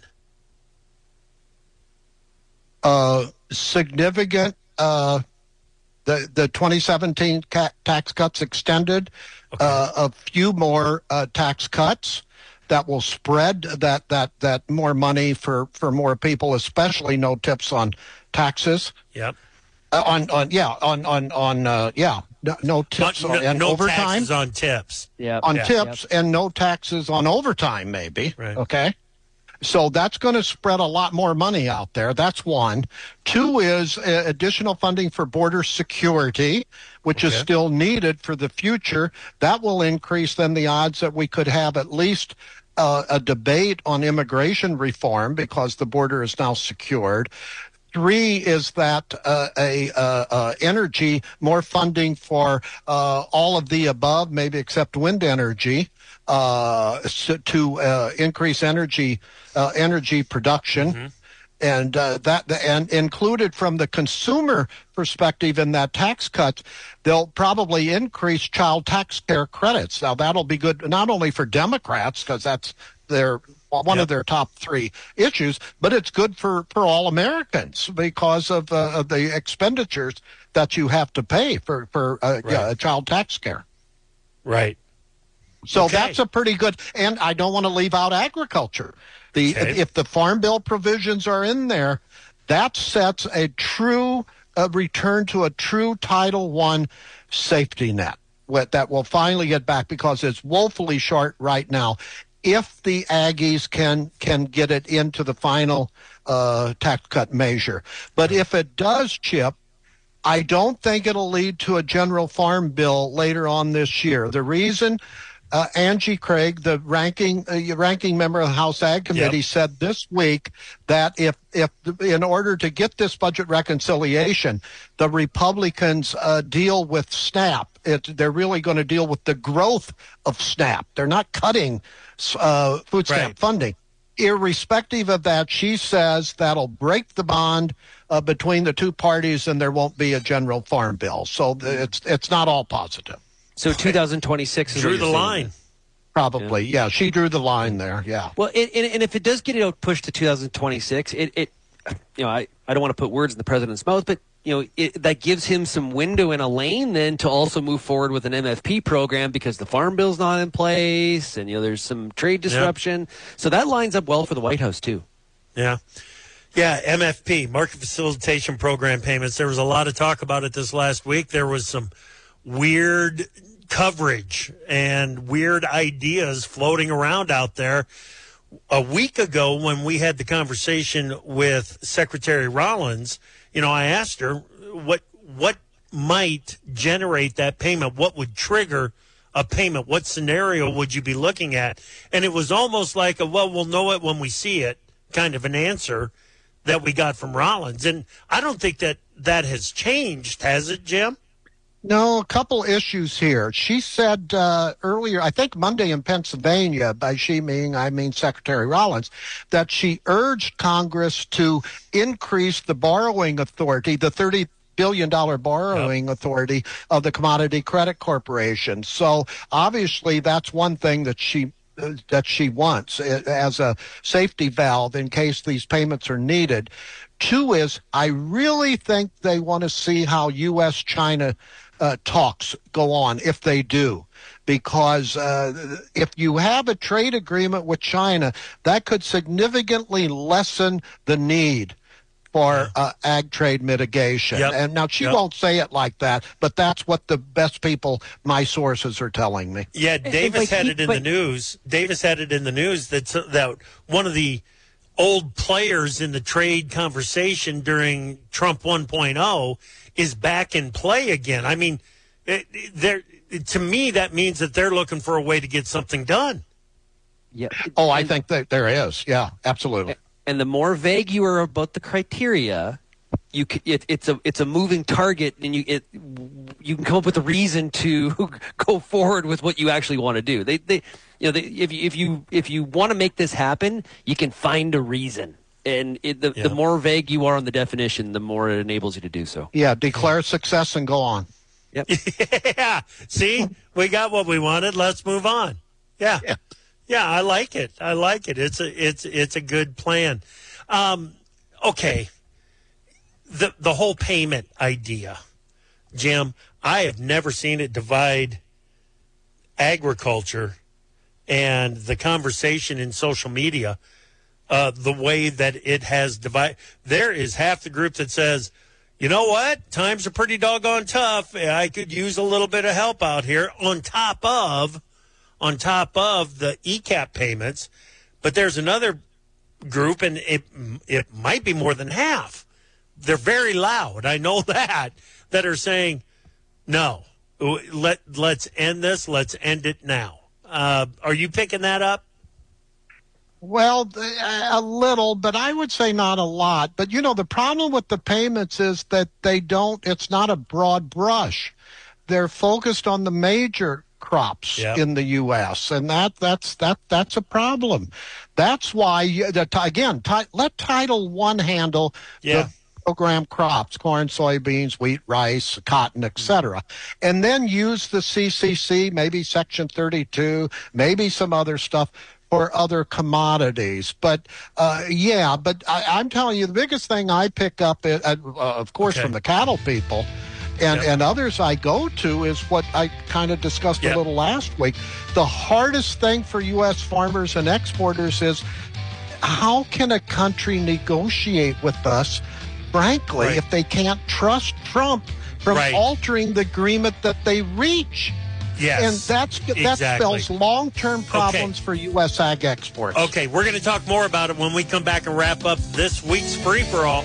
Uh, significant, uh, the, the twenty seventeen ca- tax cuts extended, okay. uh, a few more uh, tax cuts that will spread that, that, that more money for, for more people, especially no tips on taxes. Yep. Uh, on, on, yeah, on, on, on, uh, yeah. No, no tips no, on and no overtime. Taxes on tips. Yeah. On yeah. tips yep. and no taxes on overtime, maybe. Right. Okay. So that's going to spread a lot more money out there. That's one. Two is uh, additional funding for border security, which okay. is still needed for the future. That will increase then the odds that we could have at least uh, a debate on immigration reform because the border is now secured. Three is that uh, a uh, uh, energy, more funding for uh, all of the above, maybe except wind energy, uh, so to uh, increase energy uh, energy production, mm-hmm. and uh, that and included from the consumer perspective in that tax cut, they'll probably increase child tax care credits. Now that'll be good not only for Democrats because that's their one yep. of their top three issues, but it's good for, for all Americans because of, uh, of the expenditures that you have to pay for, for uh, right. yeah, child tax care. Right. So okay. that's a pretty good, and I don't want to leave out agriculture. The okay. if, if the Farm Bill provisions are in there, that sets a true uh, return to a true Title One safety net that will finally get back, because it's woefully short right now. If the Aggies can can get it into the final uh, tax cut measure. But if it does, Chip, I don't think it'll lead to a general farm bill later on this year. The reason, uh, Angie Craig, the ranking uh, ranking member of the House Ag Committee, yep. said this week that if if in order to get this budget reconciliation, the Republicans uh, deal with SNAP, it, they're really going to deal with the growth of SNAP. They're not cutting uh, food stamp right. funding. Irrespective of that, she says that'll break the bond uh, between the two parties, and there won't be a general farm bill. So it's it's not all positive. So twenty twenty-six is drew what the you're line. saying. Probably, yeah. yeah. She drew the line there. Yeah. Well, it, and, and if it does get it out pushed to two thousand twenty-six, it, it you know, I, I don't want to put words in the president's mouth, but you know, it, that gives him some window in a lane then to also move forward with an M F P program, because the farm bill's not in place, and you know, there's some trade disruption. Yep. So that lines up well for the White House too. Yeah. Yeah, M F P, Market Facilitation Program payments. There was a lot of talk about it this last week. There was some weird coverage and weird ideas floating around out there. A week ago, when we had the conversation with Secretary Rollins, you know, I asked her what what might generate that payment, what would trigger a payment, what scenario would you be looking at? And it was almost like a, well, we'll know it when we see it kind of an answer that we got from Rollins. And I don't think that that has changed, has it, Jim? No, a couple issues here. She said uh, earlier, I think Monday in Pennsylvania, by she meaning, I mean Secretary Rollins, that she urged Congress to increase the borrowing authority, the thirty billion dollars borrowing yep. authority of the Commodity Credit Corporation. So obviously that's one thing that she uh, that she wants as a safety valve in case these payments are needed. Two is, I really think they want to see how U S China Uh, talks go on, if they do, because uh, if you have a trade agreement with China, that could significantly lessen the need for uh, ag trade mitigation. Yep. And now she yep. won't say it like that, but that's what the best people, my sources, are telling me. Yeah, Davis had it in the news. Davis had it in the news that that one of the old players in the trade conversation during Trump one point oh is back in play again. I mean, it, there to me, that means that they're looking for a way to get something done. Yeah. Oh, I think that there is. Yeah, absolutely. And the more vague you are about the criteria, you can, it, it's a it's a moving target, and you it you can come up with a reason to go forward with what you actually want to do. They they you know they, if you if you if you want to make this happen, you can find a reason. And it, the, yeah. the more vague you are on the definition, the more it enables you to do so. Yeah, declare success and go on. Yep. Yeah. See, we got what we wanted. Let's move on. Yeah. yeah. Yeah, I like it. I like it. It's a it's it's a good plan. Um, okay. The the whole payment idea, Jim, I have never seen it divide agriculture and the conversation in social media Uh, the way that it has divided. There is half the group that says, you know what, times are pretty doggone tough. I could use a little bit of help out here on top of, on top of the E CAP payments. But there's another group, and it it might be more than half. They're very loud. I know that, that are saying, no, let, let's end this. Let's end it now. Uh, are you picking that up? Well, a little, but I would say not a lot. But, you know, the problem with the payments is that they don't, it's not a broad brush. They're focused on the major crops yep. in the U S, and that that's that that's a problem. That's why, you, the, again, t- let Title One handle yeah. the program crops, corn, soybeans, wheat, rice, cotton, et cetera, and then use the C C C, maybe Section thirty-two, maybe some other stuff for other commodities. But, uh, yeah, but I, I'm telling you, the biggest thing I pick up, uh, uh, of course, okay. from the cattle people and, yep. and others I go to is what I kind of discussed yep. a little last week. The hardest thing for U S farmers and exporters is how can a country negotiate with us frankly, Right. if they can't trust Trump from Right. altering the agreement that they reach. Yes, And that's, that exactly. spells long-term problems for U S ag exports. Okay, we're going to talk more about it when we come back and wrap up this week's free-for-all.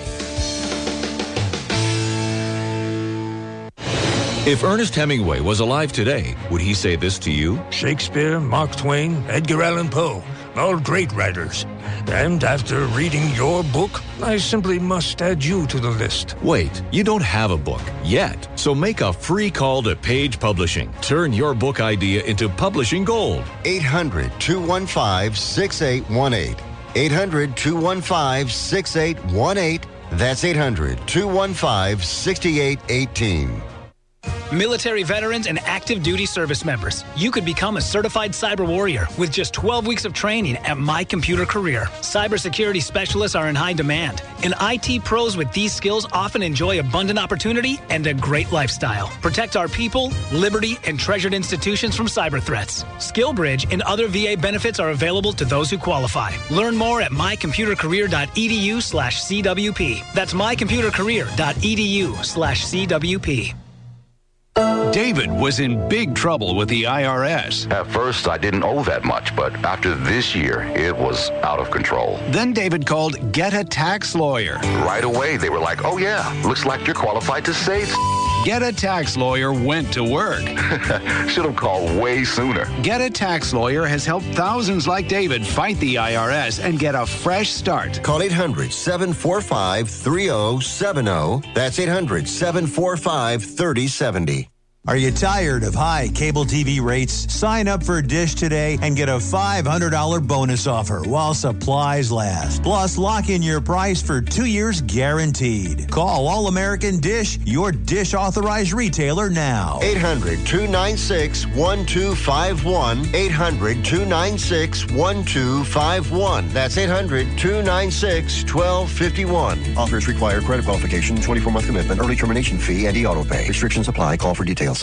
If Ernest Hemingway was alive today, would he say this to you? Shakespeare, Mark Twain, Edgar Allan Poe, all great writers. And after reading your book, I simply must add you to the list. Wait, you don't have a book yet, so make a free call to Page Publishing. Turn your book idea into publishing gold. eight hundred, two one five, six eight one eight. eight hundred, two one five, six eight one eight. That's eight hundred, two one five, six eight one eight. Military veterans and active duty service members, you could become a certified cyber warrior with just twelve weeks of training at My Computer Career. Cybersecurity specialists are in high demand, and I T pros with these skills often enjoy abundant opportunity and a great lifestyle. Protect our people, liberty, and treasured institutions from cyber threats. SkillBridge and other V A benefits are available to those who qualify. Learn more at mycomputercareer.edu slash CWP. That's mycomputercareer.edu slash CWP. David was in big trouble with the I R S. At first, I didn't owe that much, but after this year, it was out of control. Then David called Get a Tax Lawyer. Right away, they were like, oh yeah, looks like you're qualified to save. Get a Tax Lawyer went to work. Should have called way sooner. Get a Tax Lawyer has helped thousands like David fight the I R S and get a fresh start. Call eight hundred, seven four five, three oh seven oh. That's eight hundred, seven four five, three oh seven oh. Are you tired of high cable T V rates? Sign up for Dish today and get a five hundred dollars bonus offer while supplies last. Plus, lock in your price for two years guaranteed. Call All American Dish, your Dish authorized retailer now. eight hundred, two nine six, one two five one. eight hundred, two nine six, one two five one. That's eight hundred, two nine six, one two five one. Offers require credit qualification, twenty-four month commitment, early termination fee, and e-auto pay. Restrictions apply. Call for details.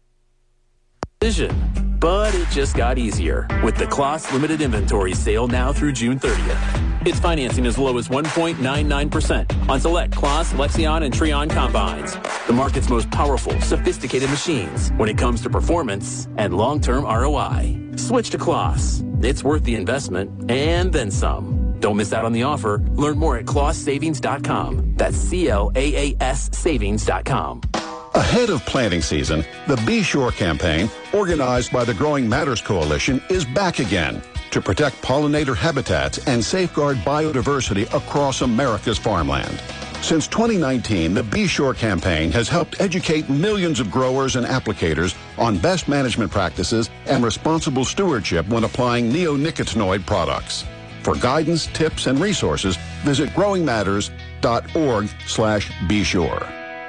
Vision. But it just got easier with the Kloss limited inventory sale now through June thirtieth. It's financing as low as one point nine nine percent on select Kloss, Lexion, and Treon combines. The market's most powerful, sophisticated machines when it comes to performance and long-term R O I. Switch to Kloss. It's worth the investment and then some. Don't miss out on the offer. Learn more at Kloss Savings dot com. That's C L A A S Savings dot com. Ahead of planting season, the Be Sure campaign, organized by the Growing Matters Coalition, is back again to protect pollinator habitats and safeguard biodiversity across America's farmland. Since twenty nineteen, the Be Sure campaign has helped educate millions of growers and applicators on best management practices and responsible stewardship when applying neonicotinoid products. For guidance, tips, and resources, visit growing matters dot org slash be sure.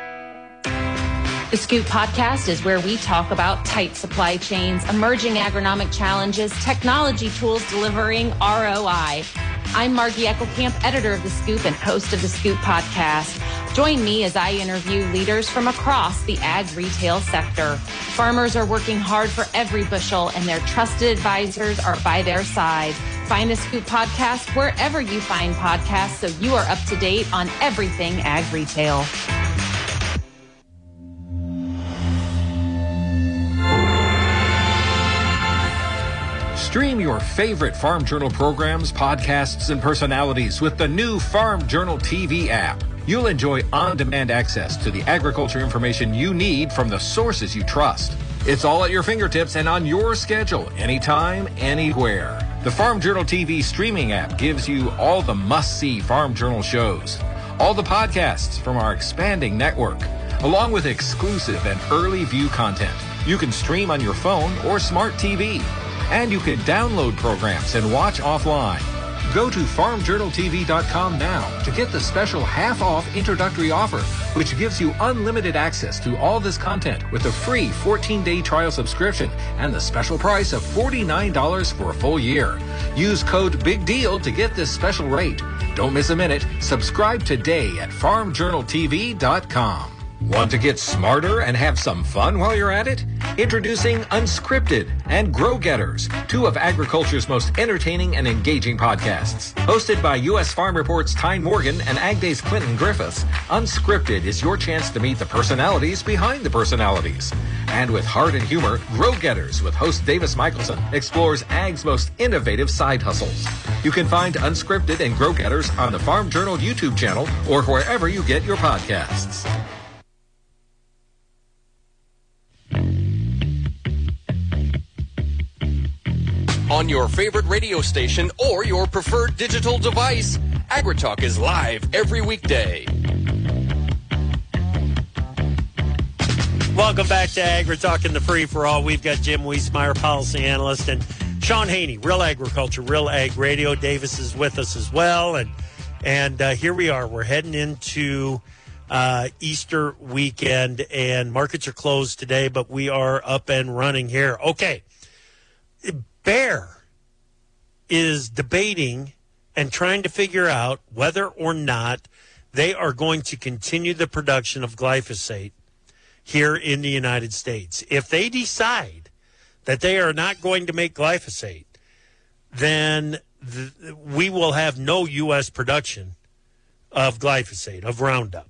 The Scoop Podcast is where we talk about tight supply chains, emerging agronomic challenges, technology tools delivering R O I. I'm Margie Eckelkamp, editor of The Scoop and host of The Scoop Podcast. Join me as I interview leaders from across the ag retail sector. Farmers are working hard for every bushel, and their trusted advisors are by their side. Find The Scoop Podcast wherever you find podcasts so you are up to date on everything ag retail. Stream your favorite Farm Journal programs, podcasts, and personalities with the new Farm Journal T V app. You'll enjoy on-demand access to the agriculture information you need from the sources you trust. It's all at your fingertips and on your schedule, anytime, anywhere. The Farm Journal T V streaming app gives you all the must-see Farm Journal shows, all the podcasts from our expanding network, along with exclusive and early view content. You can stream on your phone or smart T V. And you can download programs and watch offline. Go to farm journal T V dot com now to get the special half-off introductory offer, which gives you unlimited access to all this content with a free fourteen-day trial subscription and the special price of forty-nine dollars for a full year. Use code BIGDEAL to get this special rate. Don't miss a minute. Subscribe today at farm journal T V dot com. Want to get smarter and have some fun while you're at it? Introducing Unscripted and Grow Getters, two of agriculture's most entertaining and engaging podcasts. Hosted by U S Farm Report's Tyne Morgan and Ag Day's Clinton Griffiths, Unscripted is your chance to meet the personalities behind the personalities. And with heart and humor, Grow Getters with host Davis Michelson explores Ag's most innovative side hustles. You can find Unscripted and Grow Getters on the Farm Journal YouTube channel or wherever you get your podcasts. On your favorite radio station or your preferred digital device, AgriTalk is live every weekday. Welcome back to AgriTalk in the Free for All. We've got Jim Wiesmeyer, policy analyst, and Sean Haney, Real Agriculture, Real Ag Radio. Davis is with us as well, and and uh, here we are. We're heading into uh, Easter weekend, and markets are closed today, but we are up and running here. Okay. Bayer is debating and trying to figure out whether or not they are going to continue the production of glyphosate here in the United States. If they decide that they are not going to make glyphosate, then th- we will have no U S production of glyphosate, of Roundup.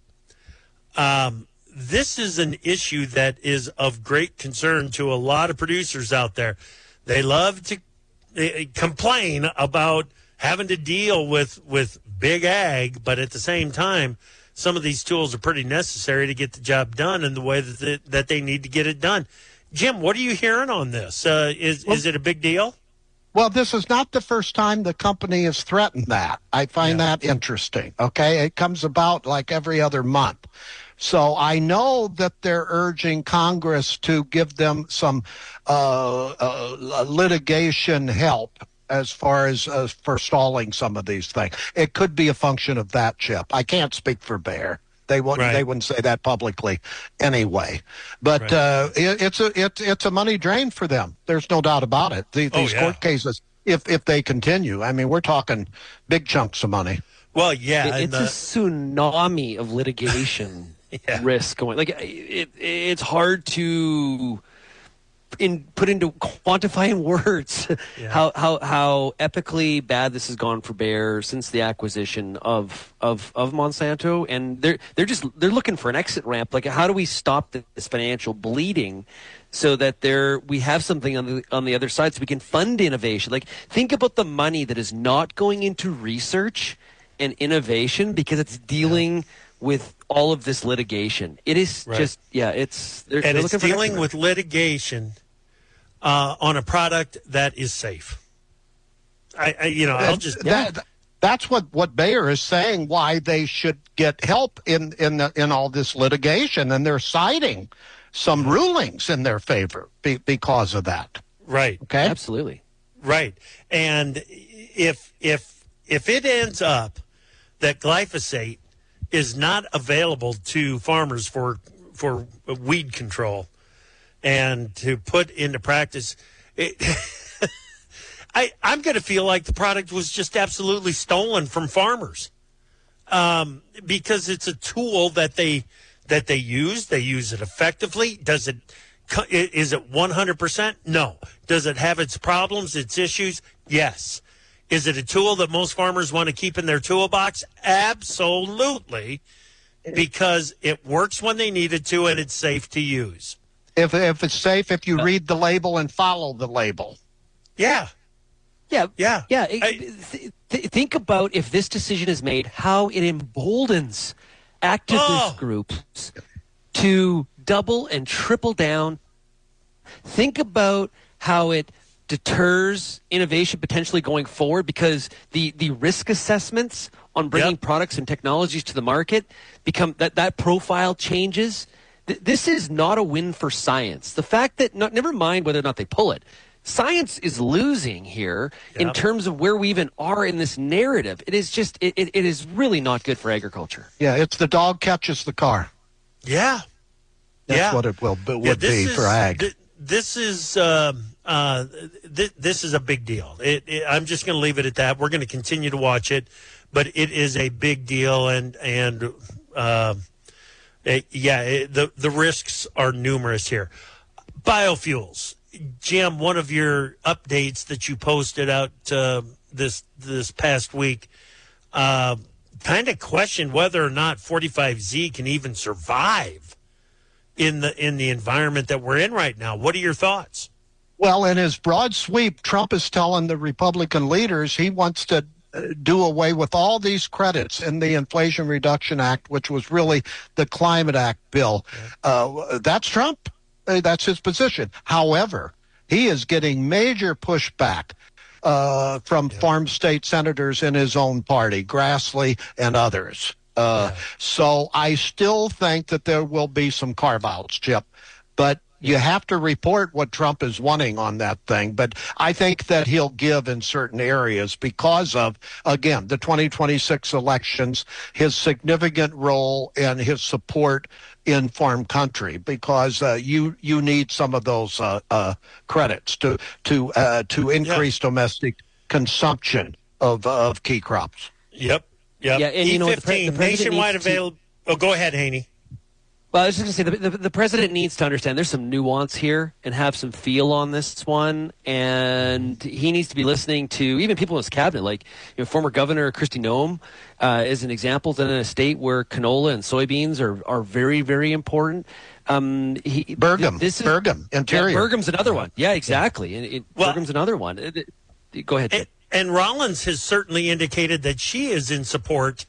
Um, this is an issue that is of great concern to a lot of producers out there. They love to uh, complain about having to deal with, with big ag, but at the same time, some of these tools are pretty necessary to get the job done in the way that they, that they need to get it done. Jim, what are you hearing on this? Uh, is well, is it a big deal? Well, this is not the first time the company has threatened that. I find yeah. that interesting. Okay, it comes about like every other month. So I know that they're urging Congress to give them some uh, uh, litigation help as far as uh, forestalling some of these things. It could be a function of that, Chip. I can't speak for Bayer. They wouldn't. Right. They wouldn't say that publicly, anyway. But right. uh, it, it's a it's it's a money drain for them. There's no doubt about it. The, these oh, yeah. court cases, if if they continue, I mean, we're talking big chunks of money. Well, yeah, it, it's the... a tsunami of litigation. Yeah. Risk going like it, it's hard to in put into quantifying words yeah. how how how epically bad this has gone for Bayer since the acquisition of of of Monsanto, and they're they're just they're looking for an exit ramp. Like, how do we stop this financial bleeding so that there we have something on the on the other side so we can fund innovation? Like, think about the money that is not going into research and innovation because it's dealing yeah. with all of this litigation. It is right. just, yeah, it's... They're, and they're it's dealing with litigation uh, on a product that is safe. I, I you know, I'll just... Yeah. That, that's what, what Bayer is saying, why they should get help in, in, the, in all this litigation, and they're citing some rulings in their favor be, because of that. Right. Okay? Absolutely. Right. And if if if it ends up that glyphosate is not available to farmers for for weed control and to put into practice, it, I, I'm going to feel like the product was just absolutely stolen from farmers um, because it's a tool that they that they use. They use it effectively. Does it is it one hundred percent? No. Does it have its problems, its issues? Yes. Is it a tool that most farmers want to keep in their toolbox? Absolutely, because it works when they need it to and it's safe to use. If if it's safe, if you read the label and follow the label. Yeah. Yeah. Yeah. Yeah. I, th- th- think about if this decision is made, how it emboldens activist oh. groups to double and triple down. Think about how it deters innovation potentially going forward because the, the risk assessments on bringing yep. products and technologies to the market become that, that profile changes. Th- this is not a win for science. The fact that not, never mind whether or not they pull it, science is losing here yep. in terms of where we even are in this narrative. It is just it, it, it is really not good for agriculture. Yeah, it's the dog catches the car. Yeah. That's yeah. what it will would yeah, be is, for ag. Th- this is uh, uh, th- this is a big deal. It, it, I'm just going to leave it at that. We're going to continue to watch it, but it is a big deal, and and uh, It, yeah, it, the the risks are numerous here. Biofuels, Jim. One of your updates that you posted out uh, this this past week, uh, kind of questioned whether or not forty-five Z can even survive in the in the environment that we're in right now. What are your thoughts? Well, in his broad sweep, Trump is telling the Republican leaders he wants to do away with all these credits in the Inflation Reduction Act, which was really the Climate Act bill. Uh, that's Trump. Uh, that's his position. However, he is getting major pushback uh, from yeah. farm state senators in his own party, Grassley and others. Uh, yeah. So I still think that there will be some carve-outs, Chip. But you have to report what Trump is wanting on that thing. But I think that he'll give in certain areas because of, again, the twenty twenty-six elections, his significant role and his support in farm country, because uh, you you need some of those uh, uh, credits to to uh, to increase yeah. domestic consumption of of key crops. Yep. Yep. Yeah, and E fifteen, you know, the, pre- the nationwide available. Oh, go ahead, Haney. Well, I was just going to say, the, the, the president needs to understand there's some nuance here and have some feel on this one, and he needs to be listening to even people in his cabinet, like you know, former Governor Kristi Noem uh, is an example in a state where canola and soybeans are, are very, very important. Um, he, Burgum, this is, Burgum, Interior. Yeah, Burgum's another one. Yeah, exactly. And it, well, Burgum's another one. It, it, go ahead. And, and Rollins has certainly indicated that she is in support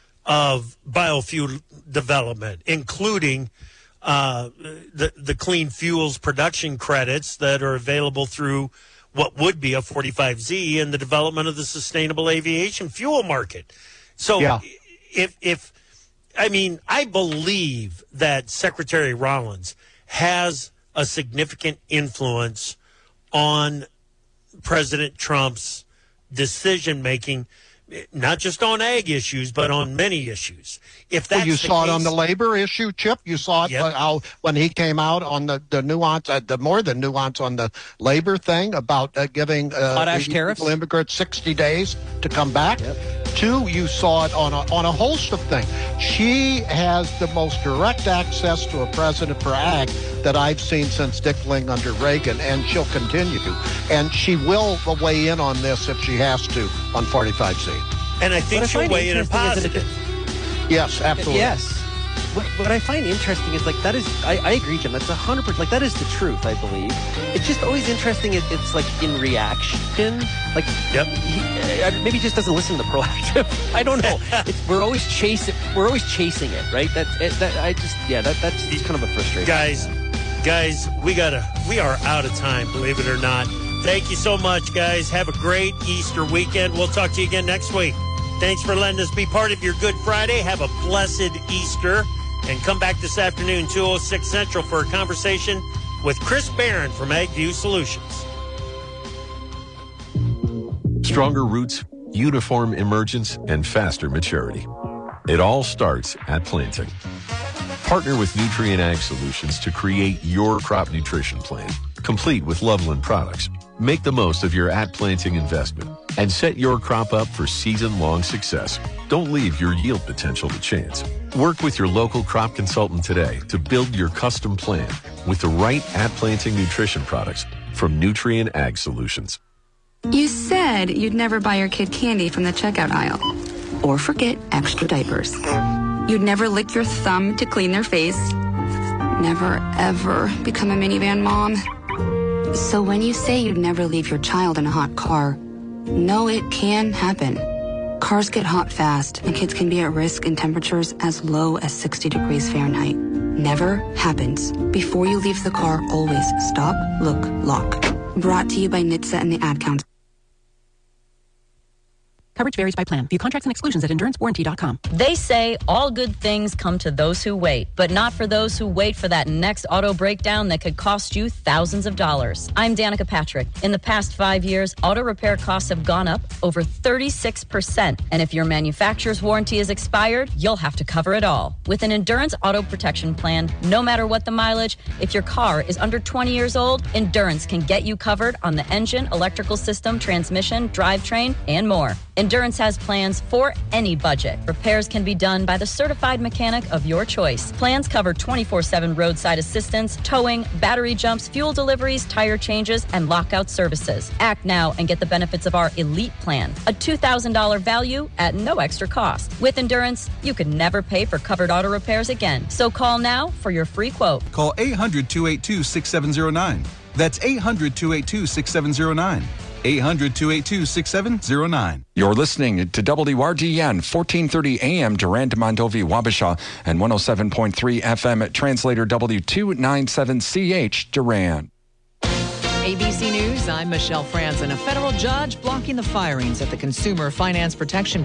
of biofuel development, including uh, the the clean fuels production credits that are available through what would be a forty-five Z and the development of the sustainable aviation fuel market. So yeah. if if I mean, I believe that Secretary Rollins has a significant influence on President Trump's decision making, not just on ag issues, but on many issues. If that's well, you the saw case, it on the labor issue, Chip. You saw it yep. how when he came out on the the nuance, uh, the more than nuance on the labor thing about uh, giving uh, potash tariffs, immigrants sixty days to come back. Yep. Two, you saw it on a, on a host of things. She has the most direct access to a president for ag that I've seen since Dick Ling under Reagan, and she'll continue to. And she will weigh in on this if she has to on forty-five Z. And I think she'll weigh in in positive. Yes, absolutely. Yes. What, what I find interesting is like that is I, I agree, Jim. That's a hundred percent like that is the truth. I believe it's just always interesting. It, it's like in reaction, like yep. he, uh, maybe he just doesn't listen to Proactive. I don't know. It's, we're always chasing. We're always chasing it, right? That it, that I just yeah. That that's it's kind of a frustration. Guys, guys, we gotta we are out of time. Believe it or not. Thank you so much, guys. Have a great Easter weekend. We'll talk to you again next week. Thanks for letting us be part of your Good Friday. Have a blessed Easter. And come back this afternoon, two oh six Central, for a conversation with Chris Barron from AgView Solutions. Stronger roots, uniform emergence, and faster maturity. It all starts at planting. Partner with Nutrien Ag Solutions to create your crop nutrition plan, complete with Loveland products. Make the most of your at-planting investment and set your crop up for season-long success. Don't leave your yield potential to chance. Work with your local crop consultant today to build your custom plan with the right at-planting nutrition products from Nutrien Ag Solutions. You said you'd never buy your kid candy from the checkout aisle or forget extra diapers. You'd never lick your thumb to clean their face. Never, ever become a minivan mom. So when you say you'd never leave your child in a hot car, no, it can happen. Cars get hot fast, and kids can be at risk in temperatures as low as sixty degrees Fahrenheit. Never happens. Before you leave the car, always stop, look, lock. Brought to you by N H T S A and the Ad Council. Coverage varies by plan. View contracts and exclusions at endurance warranty dot com. They say all good things come to those who wait, but not for those who wait for that next auto breakdown that could cost you thousands of dollars. I'm Danica Patrick. In the past five years, auto repair costs have gone up over thirty-six percent. And if your manufacturer's warranty is expired, you'll have to cover it all. With an Endurance Auto Protection Plan, no matter what the mileage, if your car is under twenty years old, Endurance can get you covered on the engine, electrical system, transmission, drivetrain, and more. Endurance has plans for any budget. Repairs can be done by the certified mechanic of your choice. Plans cover twenty-four seven roadside assistance, towing, battery jumps, fuel deliveries, tire changes, and lockout services. Act now and get the benefits of our Elite Plan, a two thousand dollars value at no extra cost. With Endurance, you could never pay for covered auto repairs again. So call now for your free quote. Call eight hundred, two eight two, six seven zero nine. That's eight hundred, two eight two, six seven zero nine. eight hundred, two eight two, six seven zero nine. You're listening to W R D N, fourteen thirty A M, Durand, Mondovi, Wabasha, and one oh seven point three F M at Translator W two ninety-seven C H, Durand. A B C News, I'm Michelle Franzen. A federal judge blocking the firings at the Consumer Finance Protection